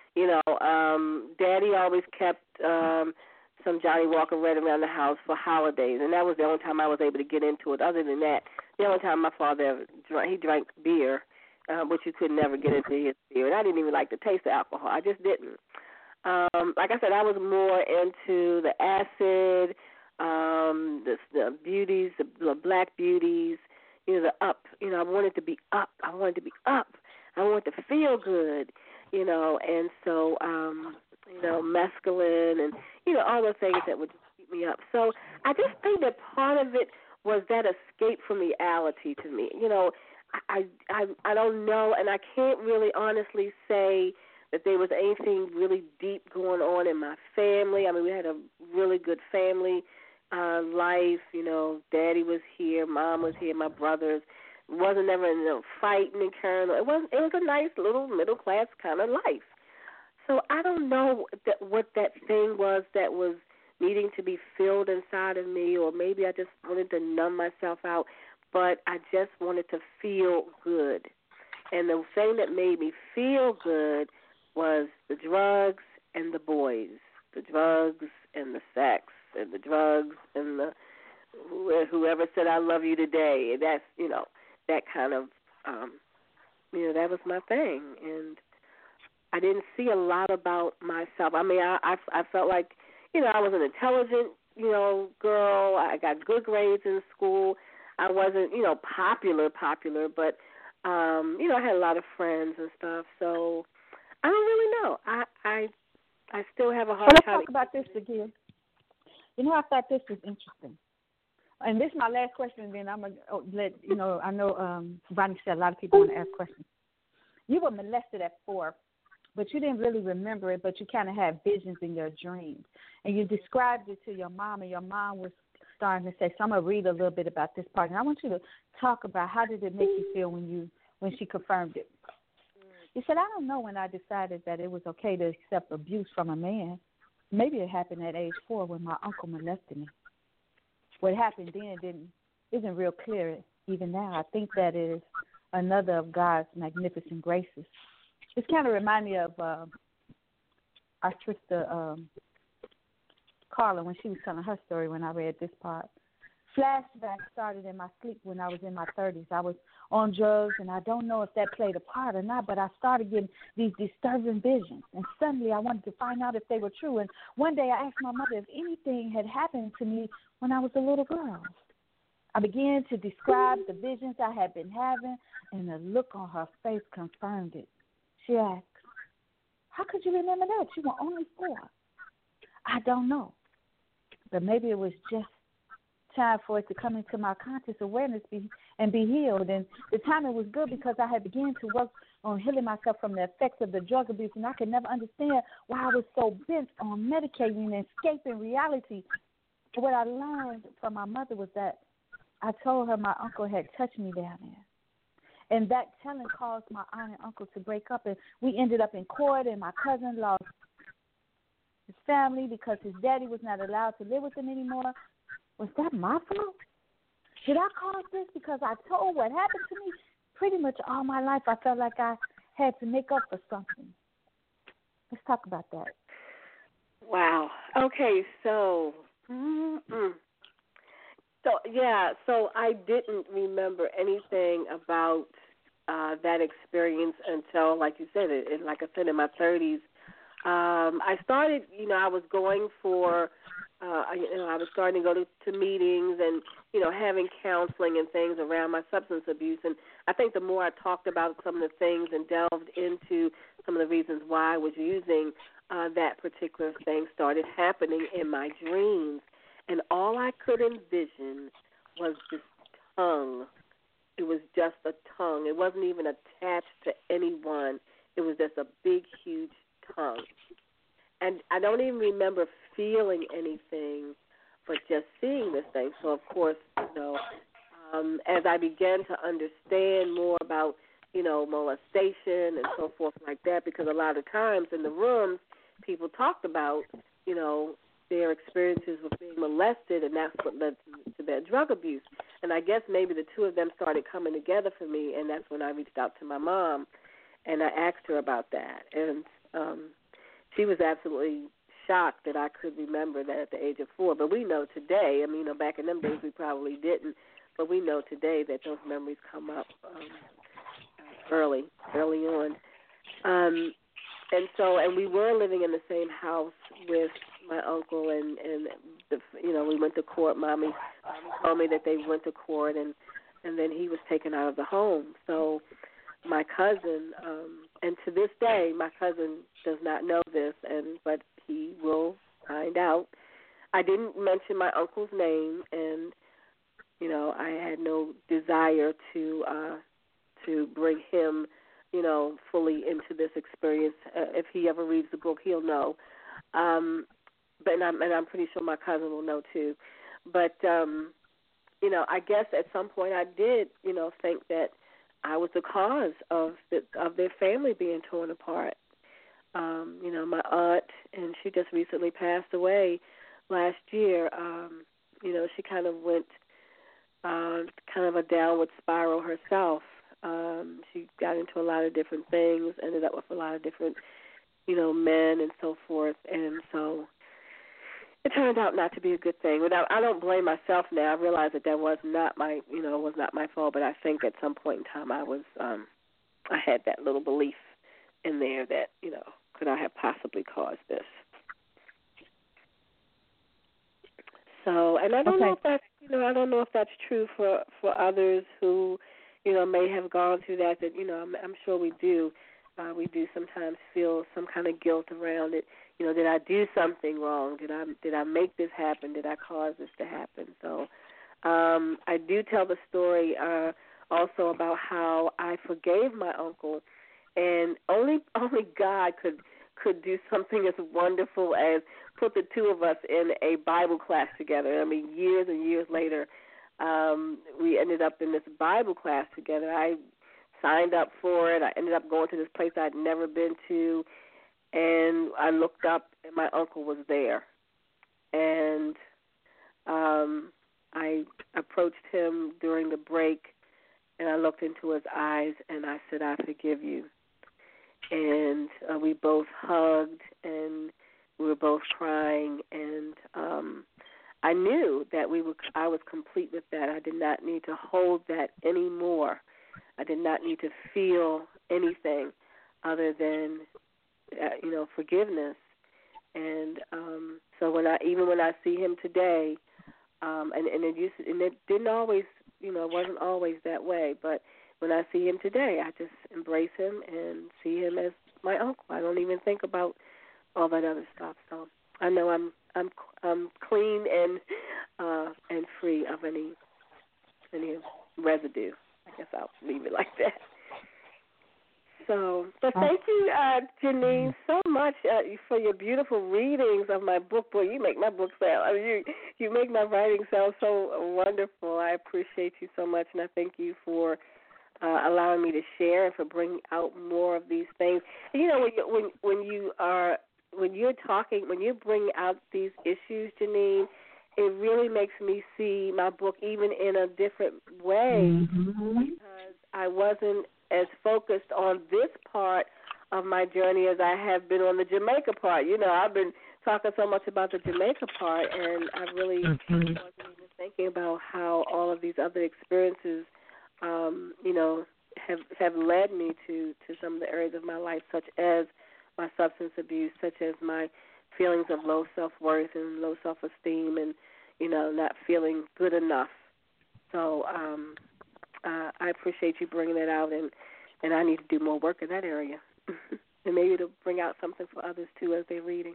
Daddy always kept some Johnny Walker Red around the house for holidays, and that was the only time I was able to get into it. Other than that, the only time my father ever drank beer, which you could never get into his beer, and I didn't even like the taste of alcohol. I just didn't. Like I said, I was more into the acid, the beauties, the black beauties, the up. I wanted to be up. I wanted to feel good, and so, mescaline and all the things that would just keep me up. So I just think that part of it was that escape from reality to me. You know, I don't know, and I can't really honestly say that there was anything really deep going on in my family. I mean, we had a really good family life. You know, Daddy was here, Mom was here, my brothers. Wasn't ever fighting and carrying. It was a nice little middle class kind of life. So I don't know what that thing was that was needing to be filled inside of me, or maybe I just wanted to numb myself out. But I just wanted to feel good, and the thing that made me feel good was the drugs and the boys, the drugs and the sex, and the drugs and the whoever said I love you today. That's that kind of that was my thing, and I didn't see a lot about myself. I mean, I felt like I was an intelligent girl. I got good grades in school. I wasn't popular, but I had a lot of friends and stuff. So I don't really know. I still have a hard time. Let's talk about this again. I thought this was interesting. And this is my last question, and then I'm going to let, I know Bonnie said a lot of people want to ask questions. You were molested at 4, but you didn't really remember it, but you kind of had visions in your dreams. And you described it to your mom, and your mom was starting to say, so I'm going to read a little bit about this part. And I want you to talk about how did it make you feel when she confirmed it. You said, I don't know when I decided that it was okay to accept abuse from a man. Maybe it happened at age 4 when my uncle molested me. What happened then isn't real clear even now. I think that is another of God's magnificent graces. This kind of reminds me of our sister Carla when she was telling her story when I read this part. Flashbacks started in my sleep when I was in my 30s. I was on drugs, and I don't know if that played a part or not, but I started getting these disturbing visions, and suddenly I wanted to find out if they were true. And one day I asked my mother if anything had happened to me when I was a little girl. I began to describe the visions I had been having, and the look on her face confirmed it. She asked, how could you remember that? You were only 4. I don't know, but maybe it was just time for it to come into my conscious awareness and be healed. And the timing was good because I had begun to work on healing myself from the effects of the drug abuse, and I could never understand why I was so bent on medicating and escaping reality. What I learned from my mother was that I told her my uncle had touched me down there. And that telling caused my aunt and uncle to break up, and we ended up in court, and my cousin lost his family because his daddy was not allowed to live with him anymore. Was that my fault? Did I cause this because I told what happened to me? Pretty much all my life I felt like I had to make up for something. Let's talk about that. Wow. Okay, so so I didn't remember anything about that experience until, like you said, like I said, in my 30s. I started, I was going for, I was starting to go to meetings and, having counseling and things around my substance abuse. And I think the more I talked about some of the things and delved into some of the reasons why I was using that particular thing started happening in my dreams. And all I could envision was this tongue. It was just a tongue. It wasn't even attached to anyone. It was just a big, huge tongue. And I don't even remember feeling anything, but just seeing this thing. So, of course, as I began to understand more about, molestation and so forth like that, because a lot of times in the rooms, people talked about, their experiences with being molested, and that's what led to their drug abuse. And I guess maybe the two of them started coming together for me, and that's when I reached out to my mom, and I asked her about that. And she was absolutely shocked that I could remember that at the age of 4. But we know today, back in them days we probably didn't, but we know today that those memories come up early on. And we were living in the same house with my uncle, and we went to court. Mommy told me that they went to court, and then he was taken out of the home. So my cousin, and to this day, my cousin does not know this, but he will find out. I didn't mention my uncle's name, and you know, I had no desire to bring him, you know, fully into this experience. If he ever reads the book, he'll know. But I'm pretty sure my cousin will know too. But you know, I guess at some point I did, you know, think that I was the cause of their family being torn apart. You know, my aunt, and she just recently passed away last year. You know, she kind of went kind of a downward spiral herself. She got into a lot of different things, ended up with a lot of different, you know, men and so forth, and so it turned out not to be a good thing. But I don't blame myself now. I realize that was not my, you know, was not my fault. But I think at some point in time I was, I had that little belief in there that, you know, could I have possibly caused this? So, and I don't know if that's, you know, I don't know if that's true for others who, you know, may have gone through that. That, you know, I'm sure we do. We do sometimes feel some kind of guilt around it. You know, did I do something wrong? Did I make this happen? Did I cause this to happen? So, I do tell the story also about how I forgave my uncle, and only God could do something as wonderful as put the two of us in a Bible class together. I mean, years and years later, we ended up in this Bible class together. I signed up for it. I ended up going to this place I'd never been to, and I looked up, and my uncle was there. And I approached him during the break, and I looked into his eyes, and I said, I forgive you. And we both hugged, and we were both crying, and I knew that I was complete with that. I did not need to hold that anymore. I did not need to feel anything other than, you know, forgiveness. And so when I see him today, and it didn't always, you know, wasn't always that way, but when I see him today, I just embrace him and see him as my uncle. I don't even think about all that other stuff. So I know I'm clean and free of any residue. I guess I'll leave it like that. So thank you, Janine, so much for your beautiful readings of my book. Boy, you make my book sound. I mean, you make my writing sound so wonderful. I appreciate you so much, and I thank you for allowing me to share and for bringing out more of these things. You know, when you're talking, when you bring out these issues, Janine, it really makes me see my book even in a different way, because I wasn't as focused on this part of my journey as I have been on the Jamaica part. You know, I've been talking so much about the Jamaica part, and I really wasn't even thinking about how all of these other experiences, you know, have led me to some of the areas of my life, such as my substance abuse, such as my feelings of low self-worth and low self-esteem, and, you know, not feeling good enough. So I appreciate you bringing that out, and I need to do more work in that area. And maybe it'll bring out something for others, too, as they're reading.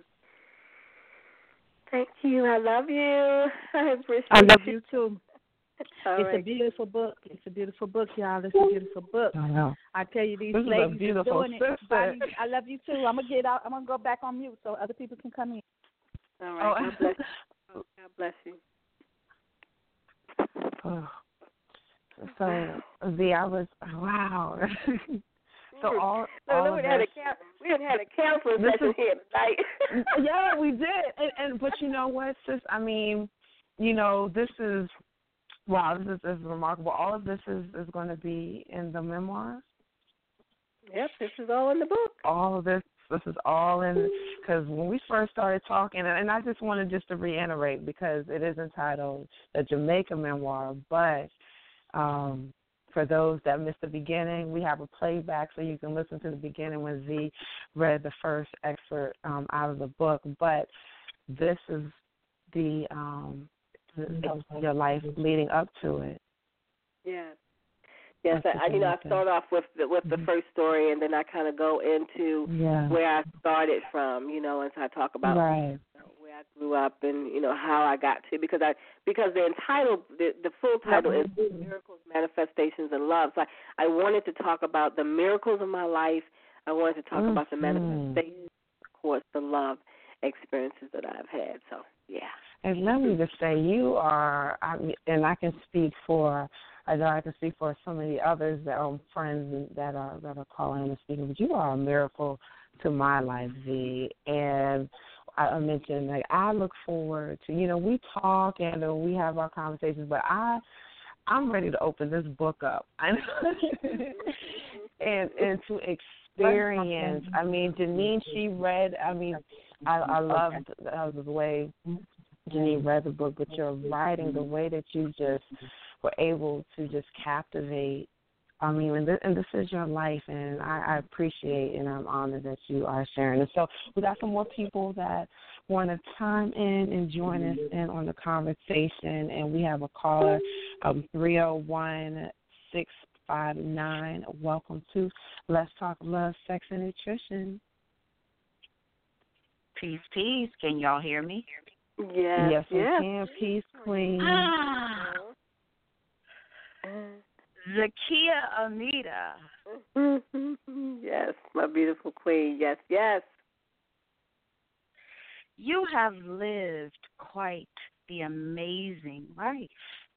Thank you. I love you. I appreciate you. I love you, too. All it's right. a beautiful book. It's a beautiful book, y'all. It's a beautiful book. I know. I tell you, these This is a ladies are beautiful doing sister. it. Bobby, I love you, too. I'm going to get out. I'm going to go back on mute so other people can come in. All right. God bless you. God bless you. Oh. So, Z, I was, wow. So we had a counseling session here tonight. Yeah, we did. And but you know what, sis? I mean, you know, this is, wow, this is remarkable. All of this is going to be in the memoir. Yep, this is all in the book. All of this is all in, because when we first started talking, and I just wanted just to reiterate, because it is entitled The Jamaica Memoir, but for those that missed the beginning, we have a playback so you can listen to the beginning when Z read the first excerpt out of the book. But this is your life leading up to it. Yeah. Yes, I start off with the first story, and then I kind of go into where I started from, you know, as I talk about where I grew up and how I got to because the entitled the full title is Miracles, Manifestations, and Love. So I wanted to talk about the miracles of my life. I wanted to talk about the manifestations, of course, the love experiences that I've had. So yeah. And let me just say, you are, and I can speak for. I know I can speak for so many others that are friends that are calling and speaking, but you are a miracle to my life, Z. And I mentioned, like, I look forward to, we talk and we have our conversations, but I'm ready to open this book up. and to experience. I mean, Janine, she read, I loved the way Janine read the book, but your writing, the way that you just were able to just captivate. And this is your life, and I appreciate and I'm honored that you are sharing. And so we got some more people that want to chime in and join us in on the conversation, and we have a caller, 301-659. Welcome to Let's Talk Love, Sex, and Nutrition. Peace, peace. Can y'all hear me? Yes, we can. Peace, Queen. Zakia Anita. Yes, my beautiful queen. Yes, yes. You have lived quite the amazing life.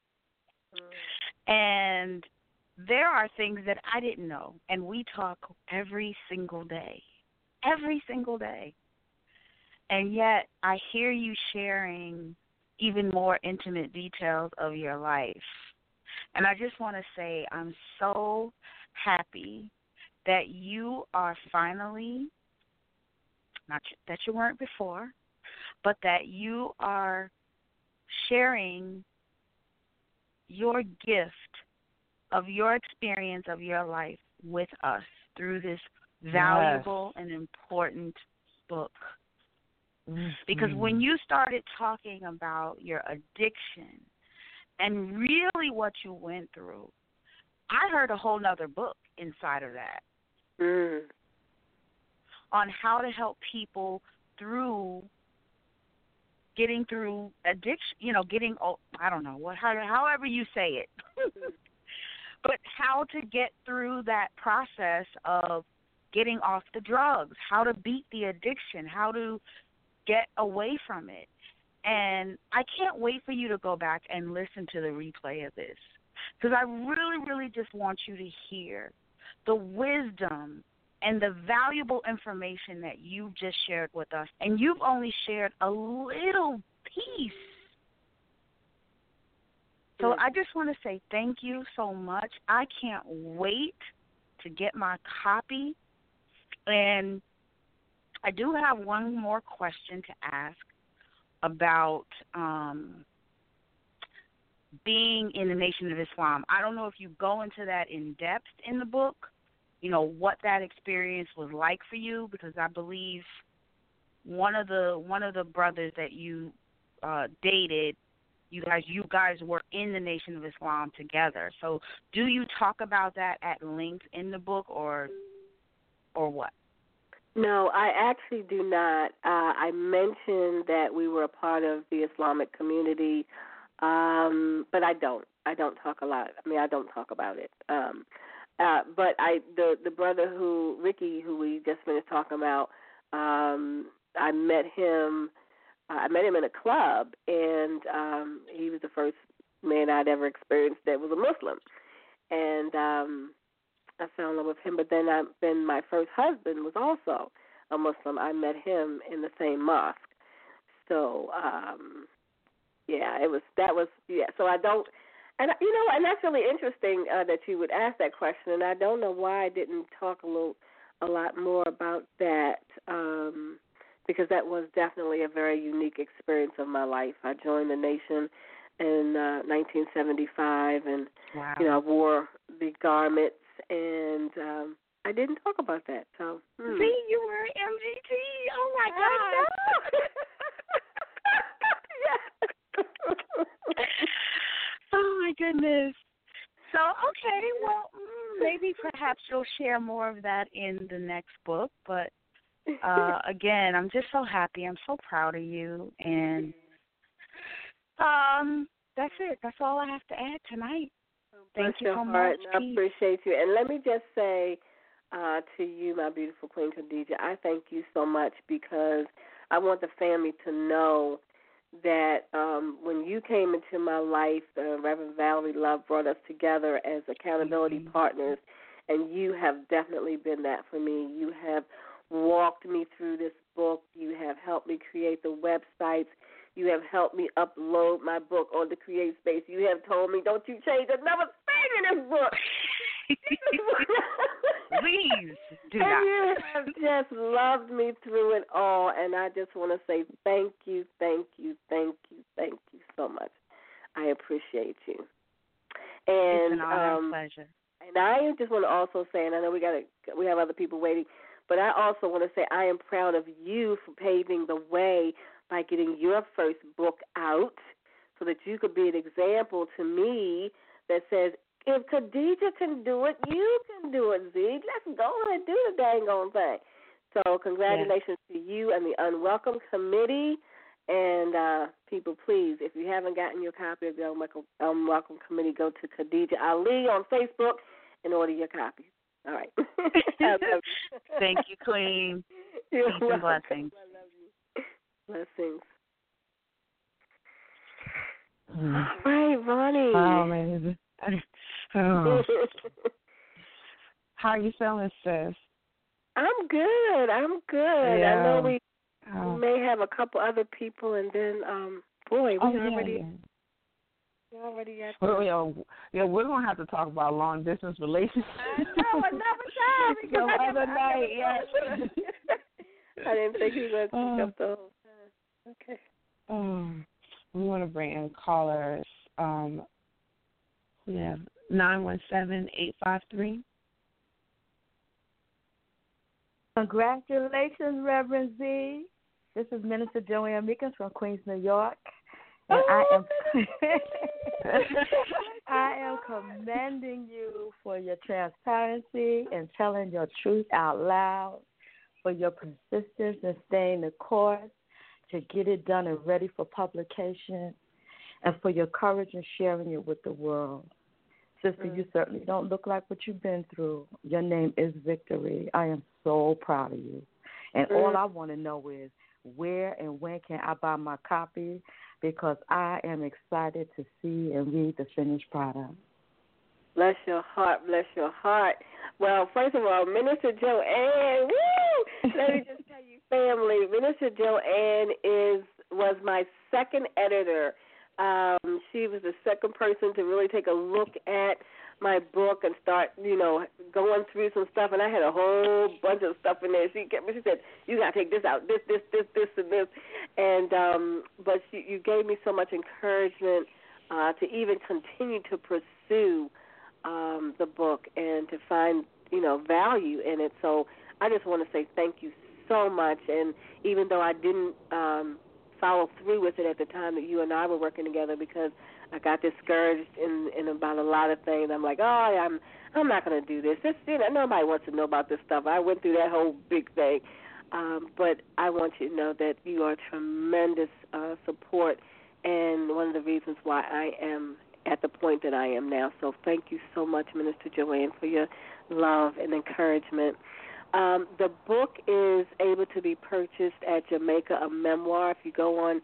And there are things that I didn't know, and we talk every single day. Every single day. And yet I hear you sharing even more intimate details of your life. And I just want to say I'm so happy that you are finally, not that you weren't before, but that you are sharing your gift of your experience of your life with us through this valuable and important book. Because when you started talking about your addiction and really what you went through, I heard a whole nother book inside of that on how to help people through getting through addiction, however you say it, but how to get through that process of getting off the drugs, how to beat the addiction, how to get away from it. And I can't wait for you to go back and listen to the replay of this, because I really, really just want you to hear the wisdom and the valuable information that you've just shared with us. And you've only shared a little piece. So I just want to say thank you so much. I can't wait to get my copy. And I do have one more question to ask about being in the Nation of Islam. I don't know if you go into that in depth in the book, what that experience was like for you, because I believe one of the brothers that you dated, you guys were in the Nation of Islam together. So do you talk about that at length in the book, or what? No, I actually do not. I mentioned that we were a part of the Islamic community, but I don't. I don't talk a lot. I don't talk about it. But the brother Ricky, who we just finished talking about, I met him. I met him in a club, and he was the first man I'd ever experienced that was a Muslim, and I fell in love with him. But then my first husband was also a Muslim. I met him in the same mosque. So So I don't, and and that's really interesting that you would ask that question. And I don't know why I didn't talk a lot more about that. Because that was definitely a very unique experience of my life. I joined the Nation in 1975, and wow. I wore the garments, and I didn't talk about that. So see, you were MGT. Oh my God! Oh my goodness. So okay, well, maybe perhaps you'll share more of that in the next book, but Again, I'm just so happy. I'm so proud of you. And that's it. That's all I have to add tonight. Thank you so much. I appreciate you. And let me just say to you, my beautiful Queen Khadijah, I thank you so much because I want the family to know that when you came into my life, Reverend Valerie Love brought us together as accountability partners, and you have definitely been that for me. You have walked me through this book. You have helped me create the websites. You have helped me upload my book on the Create Space. You have told me, don't you change another thing in this book. Please do not. And you have just loved me through it all, and I just want to say thank you, thank you, thank you, thank you so much. I appreciate you. And, it's an honor and pleasure. And I just want to also say, and I know we have other people waiting, but I also want to say I am proud of you for paving the way by getting your first book out so that you could be an example to me that says, if Khadijah can do it, you can do it, Z. Let's go and do the dang on thing. So congratulations to you and the Unwelcome Committee. And people, please, if you haven't gotten your copy of the Unwelcome Committee, go to Khadijah Ali on Facebook and order your copy. All right. Thank you, Queen. Peace and blessings. I love you. Blessings. All right, Ronnie. Oh, man. Oh. How are you feeling, sis? I'm good. Yeah. I know we may have a couple other people, and then, boy, we already at we're going to have to talk about long-distance relationships. Another other night, yes. I didn't think he was going to pick up the whole time. Okay. We want to bring in callers. We have 917-853. Congratulations, Reverend Z. This is Minister Joanne Meekins from Queens, New York. And I am commending you for your transparency and telling your truth out loud, for your persistence in staying the course to get it done and ready for publication, and for your courage in sharing it with the world. Sister, you certainly don't look like what you've been through. Your name is Victory. I am so proud of you. And all I want to know is where and when can I buy my copy, because I am excited to see and read the finished product. Bless your heart, bless your heart. Well, first of all, Minister Joanne, woo! Let me just tell you, family, Minister Joanne was my second editor. She was the second person to really take a look at my book and start, going through some stuff. And I had a whole bunch of stuff in there. She said, you got to take this out, this, and this. And but you gave me so much encouragement to even continue to pursue the book and to find, value in it. So I just want to say thank you so much. And even though I didn't follow through with it at the time that you and I were working together, because I got discouraged in about a lot of things. I'm like, I'm not going to do this. Nobody wants to know about this stuff. I went through that whole big thing. But I want you to know that you are tremendous support and one of the reasons why I am at the point that I am now. So thank you so much, Minister Joanne, for your love and encouragement. The book is able to be purchased at Jamaica a Memoir. If you go on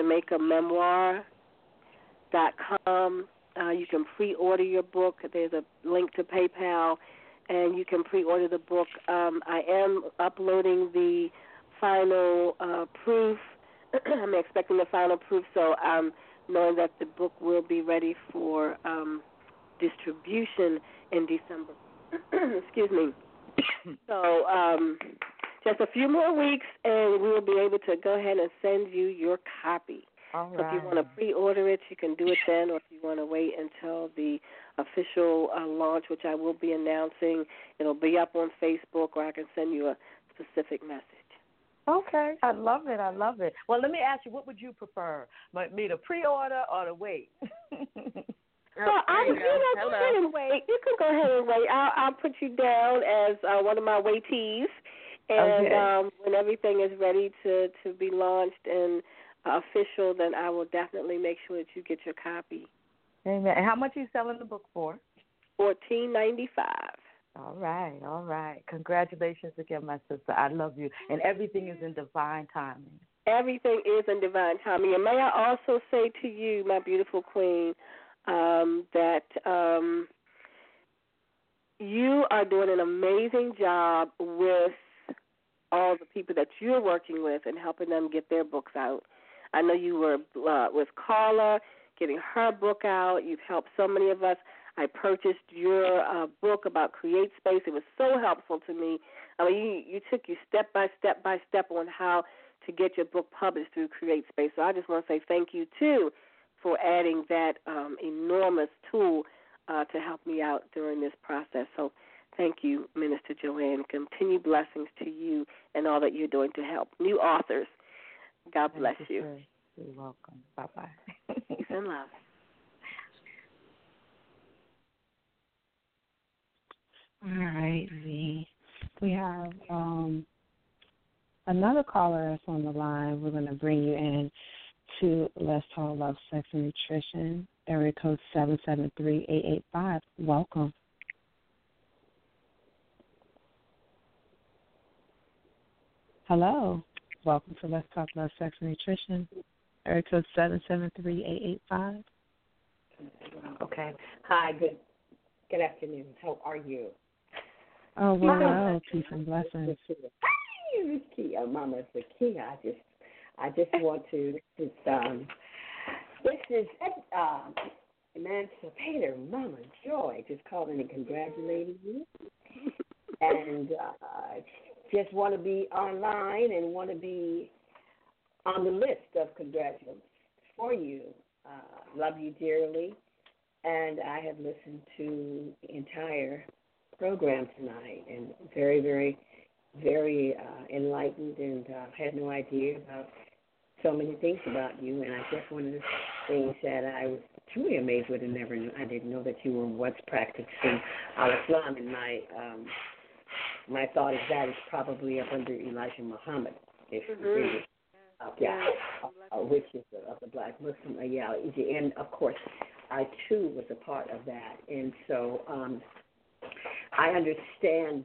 JamaicaMemoir.com, you can pre-order your book. There's a link to PayPal, and you can pre-order the book. I am uploading the final proof. I'm expecting the final proof, so I'm knowing that the book will be ready for distribution in December. Excuse me. So just a few more weeks, and we'll be able to go ahead and send you your copy. All so right. if you want to pre-order it, you can do it then, or if you want to wait until the official launch, which I will be announcing, it'll be up on Facebook, or I can send you a specific message. Okay. I love it. Well, let me ask you, what would you prefer, me to pre-order or to wait? Well, go ahead and wait. You can go ahead and wait. I'll put you down as one of my waitees, And Okay. when everything is ready to be launched and official, then I will definitely make sure that you get your copy. Amen. And how much are you selling the book for? $14.95. All right, all right. Congratulations again, my sister. I love you. And everything is in divine timing. Everything is in divine timing. And may I also say to you, my beautiful queen, that you are doing an amazing job with all the people that you're working with and helping them get their books out. I know you were with Carla, getting her book out. You've helped so many of us. I purchased your book about Create Space. It was so helpful to me. I mean, you took you step by step on how to get your book published through Create Space. So I just want to say thank you, too, for adding that enormous tool to help me out during this process. So thank you, Minister Joanne. Continue blessings to you and all that you're doing to help new authors. God bless you. You're welcome. Bye-bye. Peace and love. All right, Z. We have another caller that's on the line. We're going to bring you in to Let's Talk Love, Sex, and Nutrition. Area code 773-885. Welcome. Hello. Welcome to Let's Talk Love, Sex, and Nutrition. Area code 773-885. Okay. Hi, good afternoon. How are you? Oh, well, peace and blessings. Hi, Miss Kia. Mama, it's Kia. I just want to, this is Emancipator Mama Joy, just calling and congratulating you. And just want to be online and want to be on the list of congratulations for you. Love you dearly. And I have listened to the entire program tonight and very, very, very enlightened and had no idea about so many things about you. And I guess one of the things that I was truly amazed with and never knew, I didn't know that you were once practicing al-Islam. And my thought is that is probably up under Elijah Muhammad, if which is of the Black Muslim ideology. And of course, I too was a part of that, and so I understand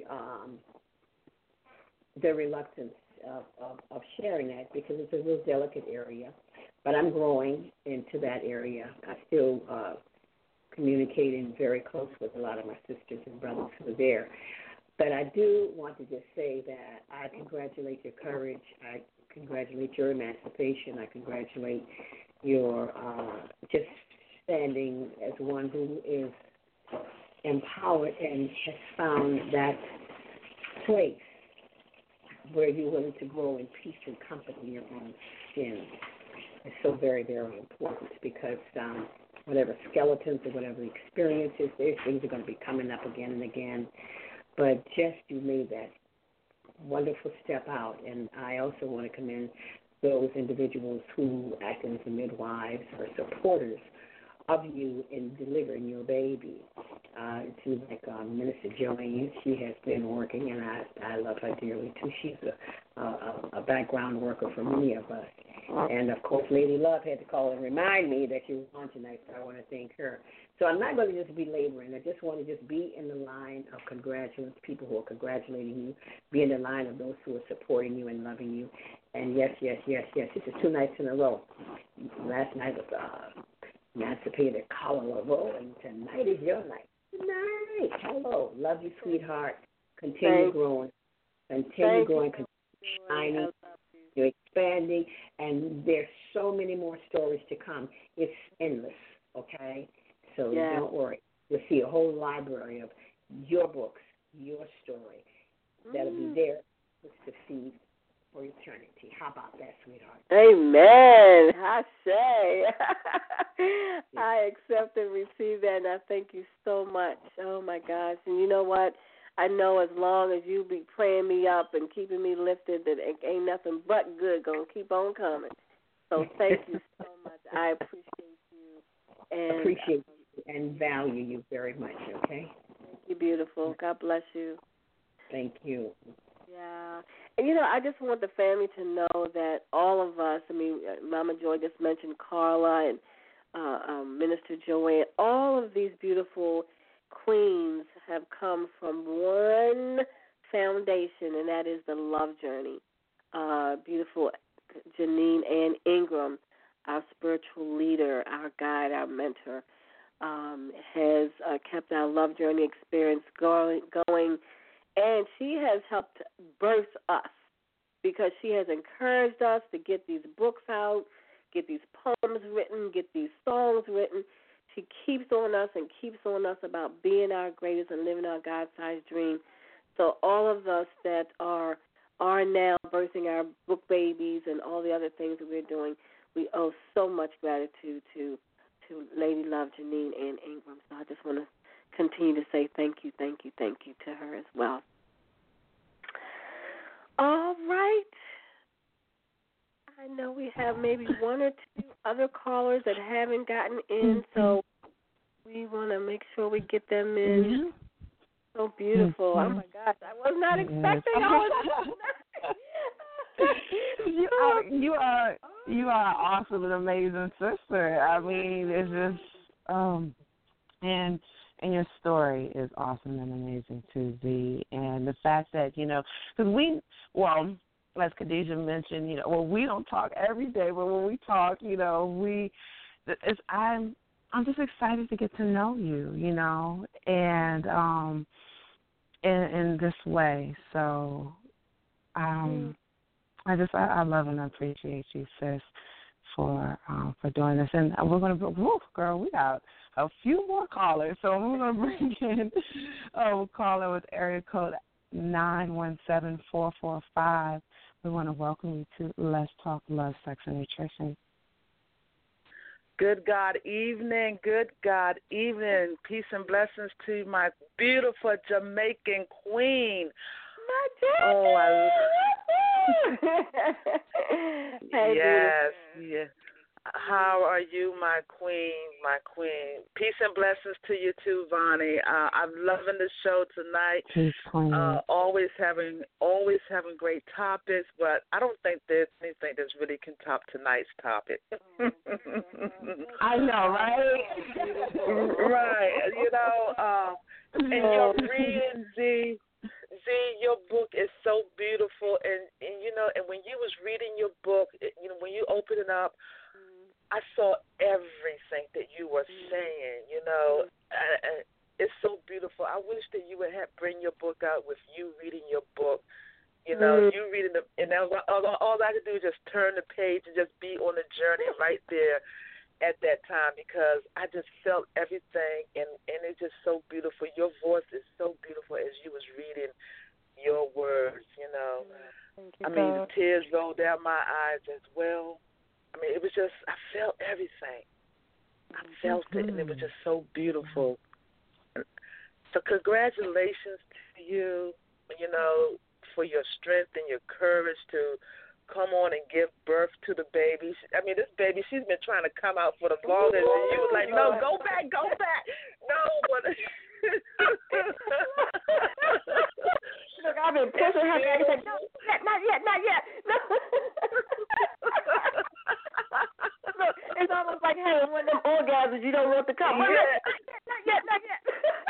the reluctance of sharing that because it's a real delicate area. But I'm growing into that area. I still communicating very close with a lot of my sisters and brothers who are there. But I do want to just say that I congratulate your courage. I congratulate your emancipation. I congratulate your just standing as one who is empowered and has found that place where you're willing to grow in peace and comfort in your own skin. It's so very, very important because whatever skeletons or whatever experiences, there's things are going to be coming up again and again. But just you made that wonderful step out. And I also want to commend those individuals who act as midwives or supporters of you in delivering your baby. It seems like Minister Joanne, she has been working, and I love her dearly, too. She's a background worker for many of us. And, of course, Lady Love had to call and remind me that she was on tonight, so I want to thank her. So I'm not going to just be laboring. I just want to just be in the line of congratulating people who are congratulating you, be in the line of those who are supporting you and loving you. And yes. This is 2 nights in a row. Last night was Emancipated Colorado, and tonight is your night. Tonight. Hello. Love you, sweetheart. Continue growing. Continue growing. Continue shining. You're expanding, and there's so many more stories to come. It's endless, okay? So don't worry. You'll see a whole library of your books, your story, that'll be there to feed for eternity. How about that, sweetheart? Amen. Hashay. I accept and receive that, and I thank you so much. Oh, my gosh. And you know what? I know as long as you be praying me up and keeping me lifted, that it ain't nothing but good going to keep on coming. So thank you so much. I appreciate you. And appreciate you and value you very much, okay? Thank you, beautiful. God bless you. Thank you. Yeah. And, I just want the family to know that all of us, Mama Joy just mentioned Carla and Minister Joanne, all of these beautiful queens have come from one foundation, and that is the love journey. Beautiful Janine Ann Ingram, our spiritual leader, our guide, our mentor, has kept our love journey experience going, and she has helped birth us because she has encouraged us to get these books out, get these poems written, get these songs written. She keeps on us and keeps on us about being our greatest and living our God-sized dream. So all of us that are now birthing our book babies and all the other things that we're doing, we owe so much gratitude to Lady Love Janine Ann Ingram. So I just want to continue to say thank you to her as well. All right. I know we have maybe one or two other callers that haven't gotten in, so we want to make sure we get them in. So beautiful. Oh, my gosh. I was not expecting all of that. You are awesome and amazing sister. I mean, it's just and your story is awesome and amazing too, Z. And the fact that, because as Khadijah mentioned, we don't talk every day, but when we talk, I'm just excited to get to know you, and in this way. So I love and appreciate you, sis, for doing this. And we're going to, girl, we got a few more callers. So we're going to bring in a caller with area code 917445. We want to welcome you to Let's Talk Love, Sex, and Nutrition. Good God evening. Peace and blessings to my beautiful Jamaican queen. Oh, I hey, yes. How are you, my queen? Peace and blessings to you too, Vonnie. I'm loving the show tonight. Always having great topics, but I don't think there's anything that really can top tonight's topic. I know, right? Right. And your reading, Z, your book is so beautiful, and when you was reading your book, when you opened it up, I saw everything that you were saying. It's so beautiful. I wish that you would bring your book out with you reading your book. You reading the, and that was, all I could do is just turn the page and just be on the journey right there at that time, because I just felt everything, and it's just so beautiful. Your voice is so beautiful as you was reading your words, the tears rolled down my eyes as well. It was just, I felt everything. I felt it, and it was just so beautiful. So congratulations to you, for your strength and your courage to come on and give birth to the baby. This baby, she's been trying to come out for the longest, and you was like, no, go back. No, but... Look, I've been pushing her back and said, no, not yet. No. Look, it's almost like having one of them orgasms you don't want to come. Yeah. Not yet.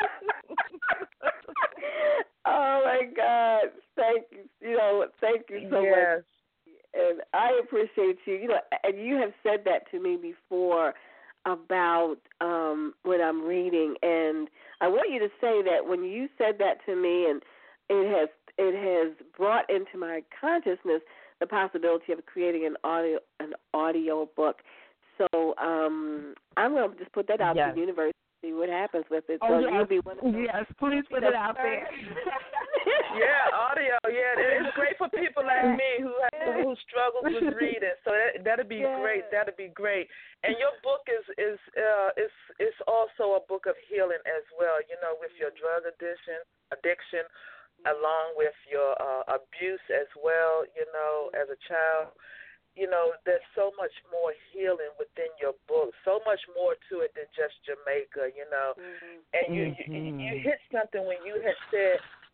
Oh, my God. Thank you. Thank you so much. And I appreciate you. And you have said that to me before about when I'm reading, and I want you to say that when you said that to me, and it has brought into my consciousness the possibility of creating an audio book. So I'm going to just put that out to the universe, see what happens with it. So you'll be one of those. Yes, please put it out there. Yeah, audio. Yeah, it's great for people like me who struggles with reading. So that'd be great. That'd be great. And your book is also a book of healing as well. With your drug addiction, along with your abuse as well. As a child. There's so much more healing within your book, so much more to it than just Jamaica, And you hit something when you had said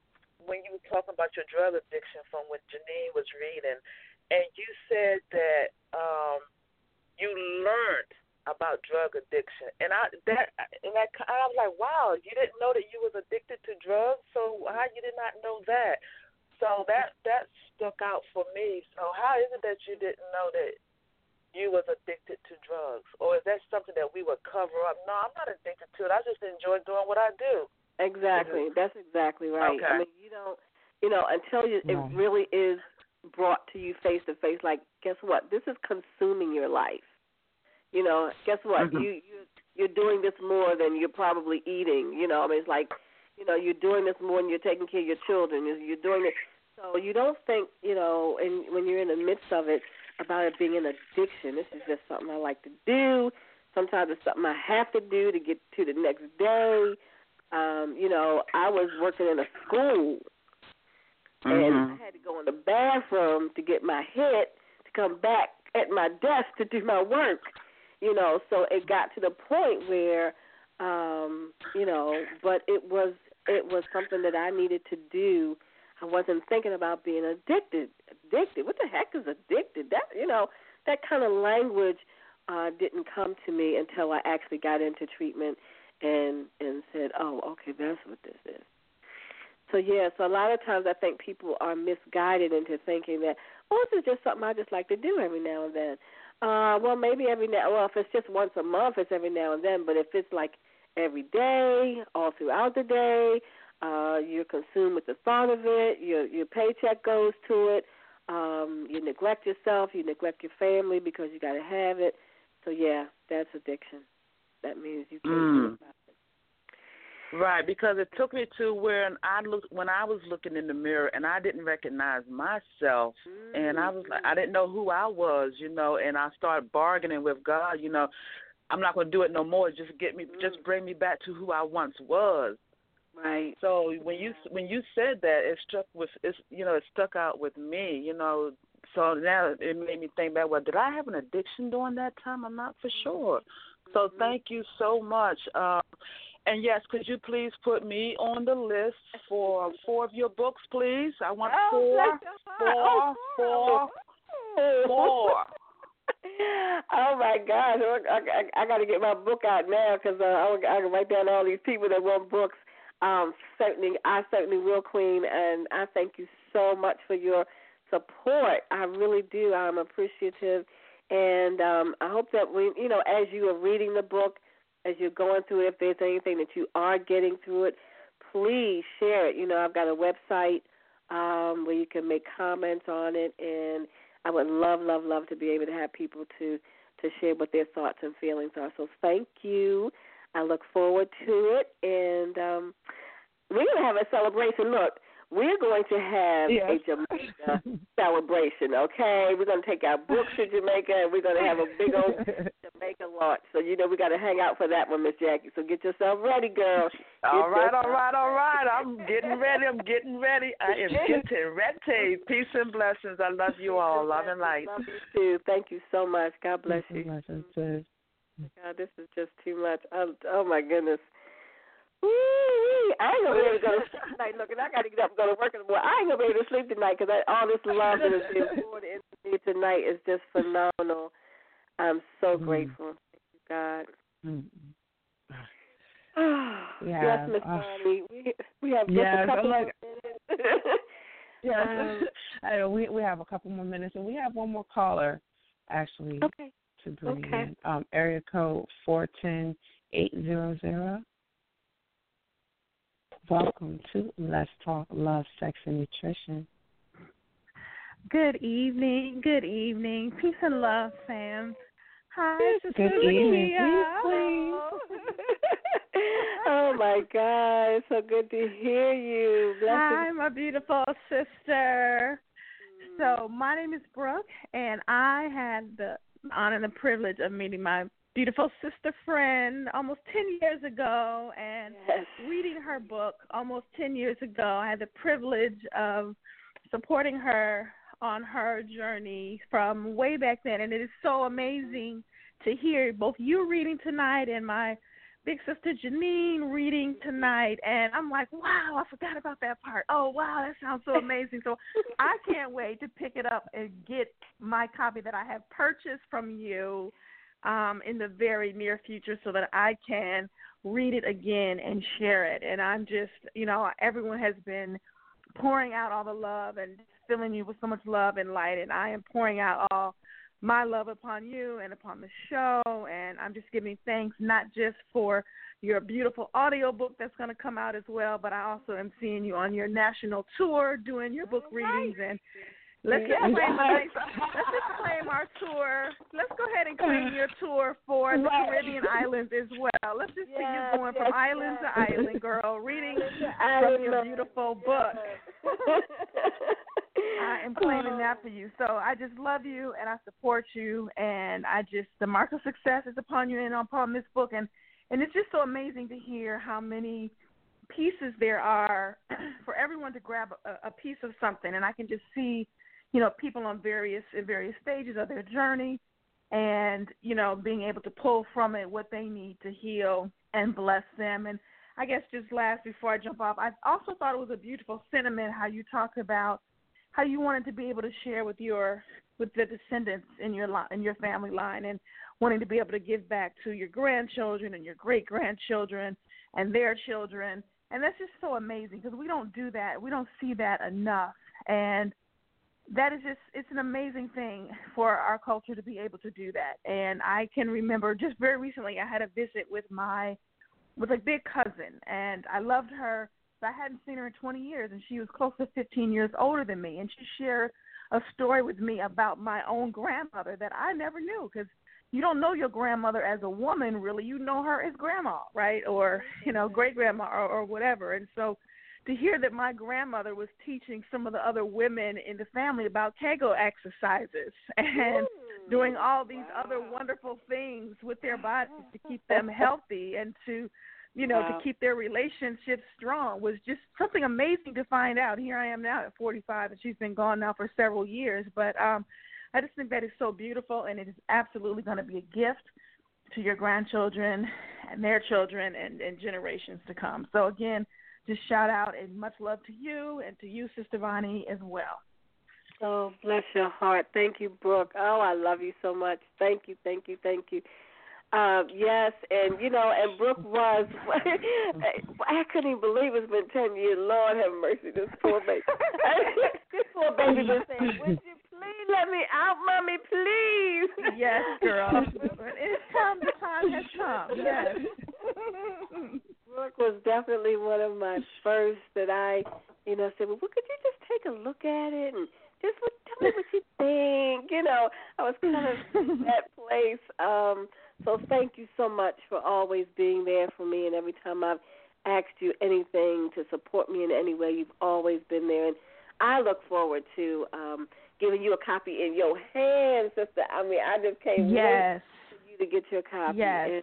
when you were talking about your drug addiction from when Janine was reading, and you said that you learned about drug addiction, and I was like, wow, you didn't know that you was addicted to drugs, so how you did not know that? So that stuck out for me. So how is it that you didn't know that you was addicted to drugs, or is that something that we would cover up? No, I'm not addicted to it. I just enjoy doing what I do. Exactly. That's exactly right. Okay. I mean, you don't, until it really is brought to you face to face. Like, guess what? This is consuming your life. Guess what? Mm-hmm. You're doing this more than you're probably eating. I mean, it's like, you're doing this more than you're taking care of your children. You're doing it. So you don't think, and when you're in the midst of it, about it being an addiction. This is just something I like to do. Sometimes it's something I have to do to get to the next day. I was working in a school, and I had to go in the bathroom to get my hit to come back at my desk to do my work. So it got to the point where, but it was something that I needed to do. I wasn't thinking about being addicted. What the heck is addicted? That that kind of language didn't come to me until I actually got into treatment and said, oh, okay, that's what this is. So a lot of times I think people are misguided into thinking that, this is just something I just like to do every now and then. Maybe if it's just once a month, it's every now and then. But if it's like every day, all throughout the day, you're consumed with the thought of it, your paycheck goes to it, you neglect yourself, you neglect your family because you got to have it. So, that's addiction. That means you can't do about it. Right, because it took me to when I was looking in the mirror and I didn't recognize myself, and I was like, I didn't know who I was, and I started bargaining with God, I'm not going to do it no more. Just just bring me back to who I once was. Right. So when you said that, it stuck out with me, So now it made me think back. Well, did I have an addiction during that time? I'm not for sure. So thank you so much. And yes, could you please put me on the list for 4 of your books, please? I want 4. Oh my gosh, I got to get my book out now because I can write down all these people that want books. I certainly will, Queen, and I thank you so much for your support. I really do. I'm appreciative, and I hope that as you are reading the book, as you're going through it, if there's anything that you are getting through it, please share it. I've got a website where you can make comments on it, and I would love, love, love to be able to have people to share what their thoughts and feelings are. So thank you. I look forward to it, and we're going to have a celebration. Look, we're going to have a Jamaica celebration, okay? We're going to take our books to Jamaica, and we're going to have a big old Jamaica launch. So, we got to hang out for that one, Miss Jackie. So get yourself ready, girl. All right. I'm getting ready. I am getting ready. Peace and blessings. I love you all. Love and light. Love you, too. Thank you so much. God bless you. God, this is just too much. Oh my goodness. I ain't going to be able to go to sleep tonight. Look, I got to get up and go to work in the morning. I ain't going to be able to sleep tonight because all this love that is being poured into me tonight is just phenomenal. I'm so grateful. Thank you, God. Yes, Miss Bonnie. We have just a couple more minutes. Yes, we have a couple more minutes, and we have one more caller, actually, to bring in. Area code 410-800. Welcome to Let's Talk Love, Sex, and Nutrition. Good evening. Peace and love, fam. Hi, Good evening. Oh, my God. So good to hear you. Hi, my beautiful sister. So my name is Brooke, and I had the honor and the privilege of meeting my beautiful sister friend almost 10 years ago, and reading her book almost 10 years ago. I had the privilege of supporting her on her journey from way back then, and it is so amazing to hear both you reading tonight and my Big Sister Janine reading tonight, and I'm like, wow, I forgot about that part. Oh, wow, that sounds so amazing. So I can't wait to pick it up and get my copy that I have purchased from you in the very near future so that I can read it again and share it. And I'm just, everyone has been pouring out all the love and filling you with so much love and light, and I am pouring out all my love upon you and upon the show, and I'm just giving thanks not just for your beautiful audio book that's going to come out as well, but I also am seeing you on your national tour doing your book readings, and let's just claim our tour. Let's go ahead and claim your tour for the Caribbean islands as well. Let's just see you going from island to island, girl, reading from your beautiful book. I am claiming that for you. So I just love you and I support you, and the mark of success is upon you and upon this book, and it's just so amazing to hear how many pieces there are for everyone to grab a piece of something, and I can just see, people in various stages of their journey, and being able to pull from it what they need to heal and bless them. And I guess just last before I jump off, I also thought it was a beautiful sentiment how you talked about how you wanted to be able to share with the descendants in your family line, and wanting to be able to give back to your grandchildren and your great grandchildren and their children. And that's just so amazing because we don't do that. We don't see that enough. And that is it's an amazing thing for our culture to be able to do that. And I can remember just very recently I had a visit with a big cousin, and I loved her. I hadn't seen her in 20 years, and she was close to 15 years older than me, and she shared a story with me about my own grandmother that I never knew, because you don't know your grandmother as a woman, really. You know her as grandma, right, or, great-grandma or whatever. And so to hear that my grandmother was teaching some of the other women in the family about Kegel exercises and doing all these other wonderful things with their bodies to keep them healthy and to to keep their relationships strong was just something amazing to find out. Here I am now at 45, and she's been gone now for several years. But I just think that is so beautiful, and it is absolutely going to be a gift to your grandchildren and their children and generations to come. So, again, just shout out and much love to you and to you, Sister Vonnie, as well. Oh, bless your heart. Thank you, Brooke. Oh, I love you so much. Thank you, thank you, thank you. Yes, and and Brooke was, I couldn't even believe it's been 10 years. Lord have mercy, this poor baby. This poor baby was saying, would you please let me out, Mommy, please? Yes, girl. It's come, the time has come, yes. Brooke was definitely one of my first that I, said, well, could you just take a look at it and just tell me what you think? I was kind of in that place. So thank you so much for always being there for me, and every time I've asked you anything to support me in any way, you've always been there. And I look forward to giving you a copy in your hands, sister. I mean, I just can't wait for you to get your copy. Yes.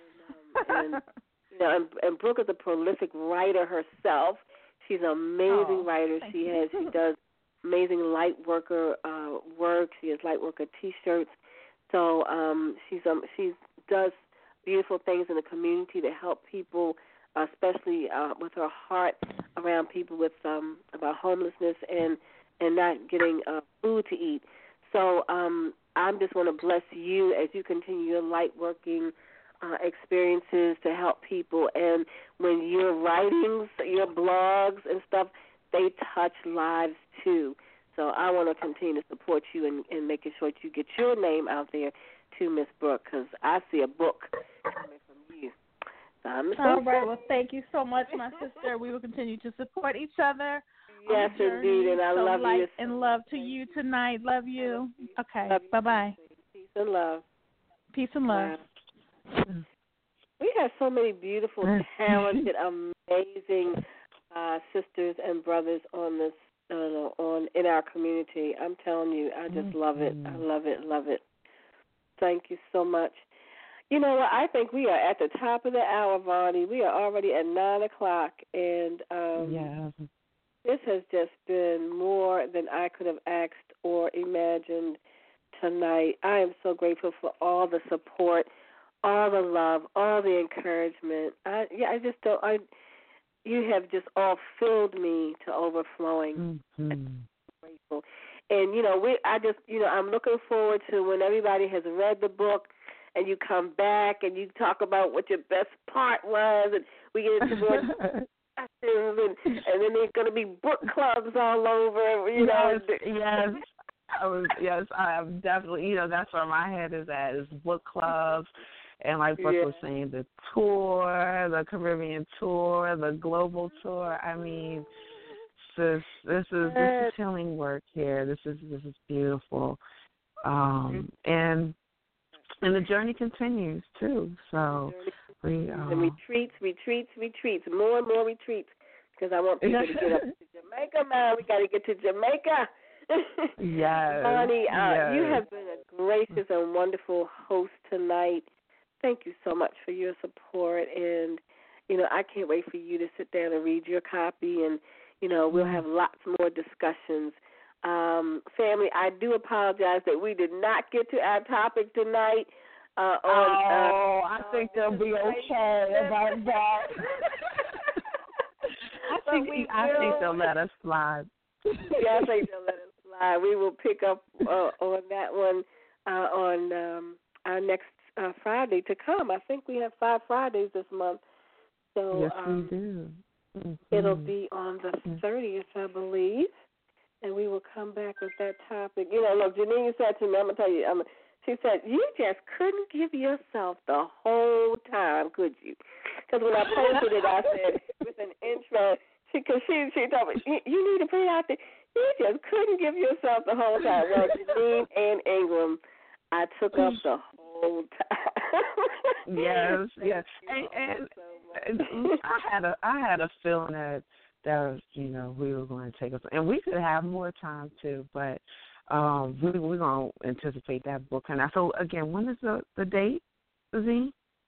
And Brooke is a prolific writer herself. She's an amazing writer. She does amazing light worker work. She has light worker T-shirts. So she does beautiful things in the community to help people, especially with her heart around people with about homelessness and not getting food to eat. So I just want to bless you as you continue your light working experiences to help people. And when your writings, your blogs and stuff, they touch lives too. So I want to continue to support you and making sure that you get your name out there to Miss Brooke, because I see a book coming from you. All right. Well, thank you so much, my sister. We will continue to support each other. Yes, indeed, and I love light you. And love to you tonight. Love you. Okay. Bye-bye. Peace and love. Peace and love. Wow. We have so many beautiful, talented, amazing sisters and brothers on this, in our community. I'm telling you, I just love it. I love it, love it. Thank you so much. You know what? I think we are at the top of the hour, Vonnie. We are already at 9 o'clock, and this has just been more than I could have asked or imagined tonight. I am so grateful for all the support, all the love, all the encouragement. I just don't. You have just all filled me to overflowing. Mm-hmm. I'm grateful. And I'm looking forward to when everybody has read the book, and you come back and you talk about what your best part was, and we get into more discussions, and then there's going to be book clubs all over. Yes, I am definitely. That's where my head is at, is book clubs. And like Brooke was saying, the tour, the Caribbean tour, the global tour. I mean, this is healing work here. This is beautiful, and the journey continues too. So retreats, more and more retreats, because I want people to get up to Jamaica, man. We got to get to Jamaica. Yes, Bonnie, you have been a gracious and wonderful host tonight. Thank you so much for your support, and I can't wait for you to sit down and read your copy, and we'll have lots more discussions. Family, I do apologize that we did not get to our topic tonight. I think they'll be okay about that. I think they'll let us slide. Yeah, I think they'll let us slide. We will pick up on that one on our next Friday to come. I think we have 5 Fridays this month. So yes, we do. Mm-hmm. It'll be on the 30th, I believe, and we will come back with that topic. Look, Janine said to me, I'm going to tell you, she said, you just couldn't give yourself the whole time, could you? Because when I posted it, I said, with an intro, she told me, you need to put it out there. You just couldn't give yourself the whole time. Well, Janine and Ingram, I took up the whole time. Yes. And I had a feeling that was, we were going to take us, and we could have more time too, but we're going to anticipate that book. And so again, when is the date, Z?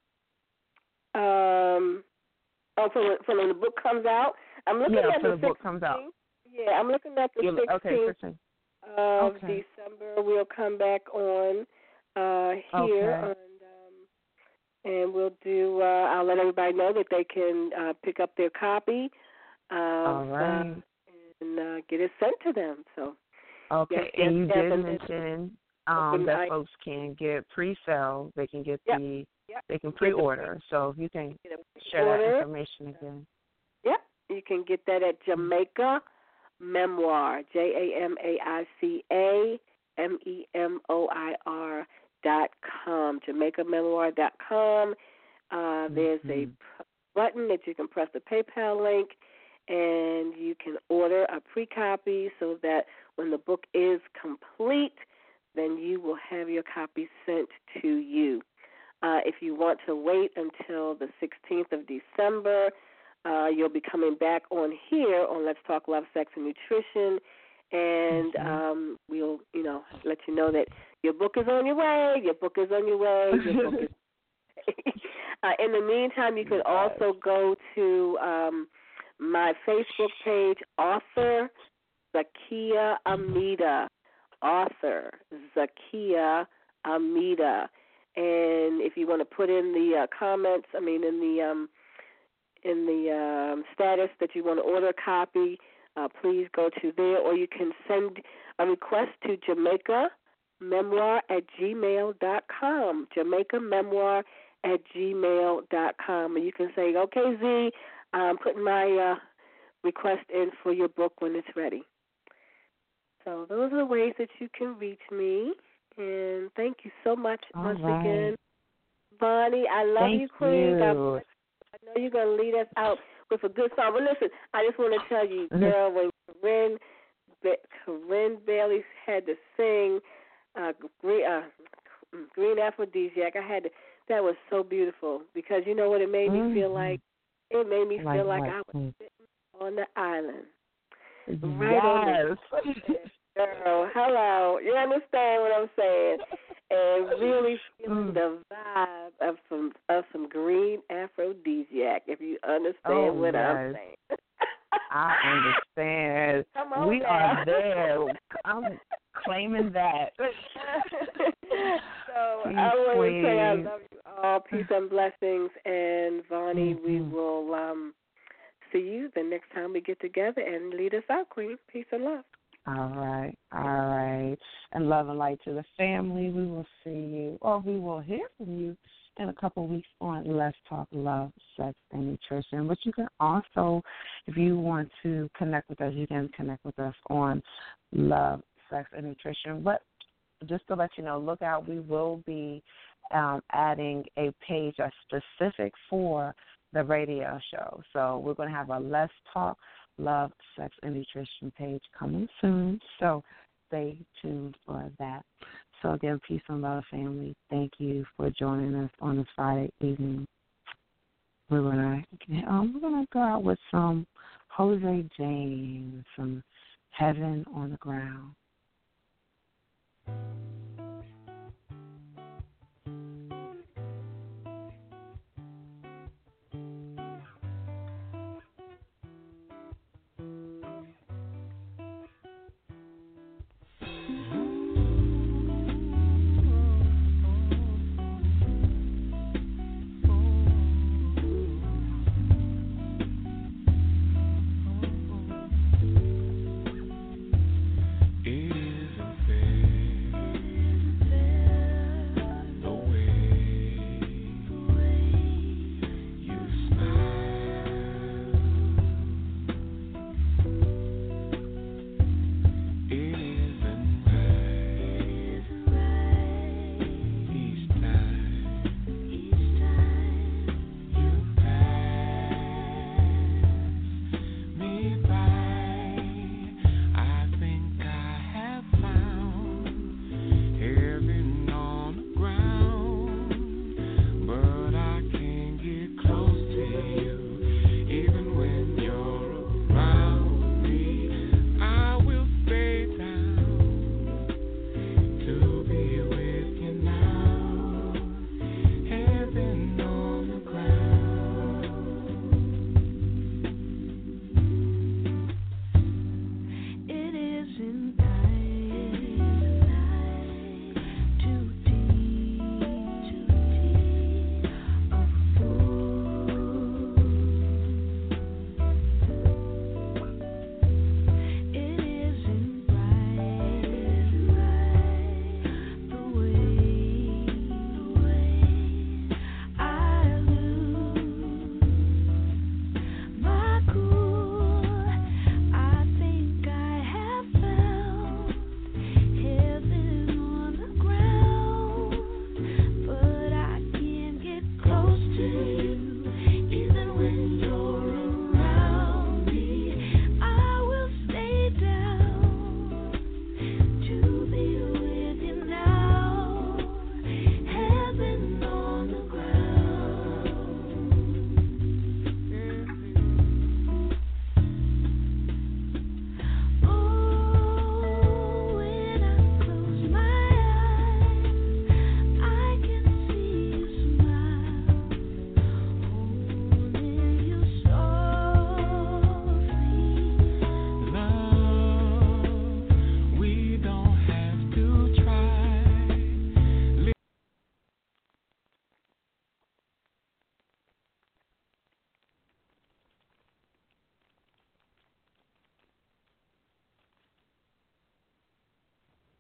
From when the book comes out. I'm looking at the 16th. Book comes out. Yeah, I'm looking at the 16th of December. We'll come back on here, and we'll do. I'll let everybody know that they can pick up their copy, and get it sent to them. So. Okay, yes, and you did mention that folks can get pre-sale. They can get they can pre-order. So if you can share that information again. Yep, you can get that at Jamaica Memoir, JamaicaMemoir.com, JamaicaMemoir.com. There's a button that you can press the PayPal link, and you can order a pre-copy so that when the book is complete, then you will have your copy sent to you. If you want to wait until the 16th of December, you'll be coming back on here on Let's Talk Love, Sex, and Nutrition, and we'll, let you know that your book is on your way. Your book is on your way. Your book is. In the meantime, you can also go to my Facebook page, author Zakia Amida, and if you want to put in the comments, in the status that you want to order a copy, please go to there, or you can send a request to JamaicaMemoir@gmail.com, JamaicaMemoir@gmail.com, and you can say, okay, Z, I'm putting my request in for your book when it's ready. So those are the ways that you can reach me, and thank you so much once again. Bonnie, I love you, Queen. I know you're going to lead us out with a good song. But listen, I just want to tell you, girl, when Corinne Bailey had to sing Green Aphrodisiac, that was so beautiful, because you know what it made me feel like? It made me feel like I was sitting on the island. Right on the girl, hello. You understand what I'm saying? And really feeling the vibe of some green aphrodisiac, if you understand what I'm saying. I understand. We are there. I'm claiming that. So I want to say I love you Oh, peace and blessings. And Vonnie, we will see you the next time we get together, and lead us out, Queen. Peace and love. All right. And love and light to the family. We will see you, or we will hear from you in a couple of weeks on Let's Talk Love, Sex, and Nutrition. But you can also, if you want to connect with us, you can connect with us on Love, Sex, and Nutrition. But just to let you know, look out, we will be adding a page that's specific for the radio show. So we're going to have a Let's Talk Love, Sex, and Nutrition page coming soon. So stay tuned for that. So again, peace and love, family. Thank you for joining us on this Friday evening. We're gonna go out with some Jose James, some Heaven on the Ground.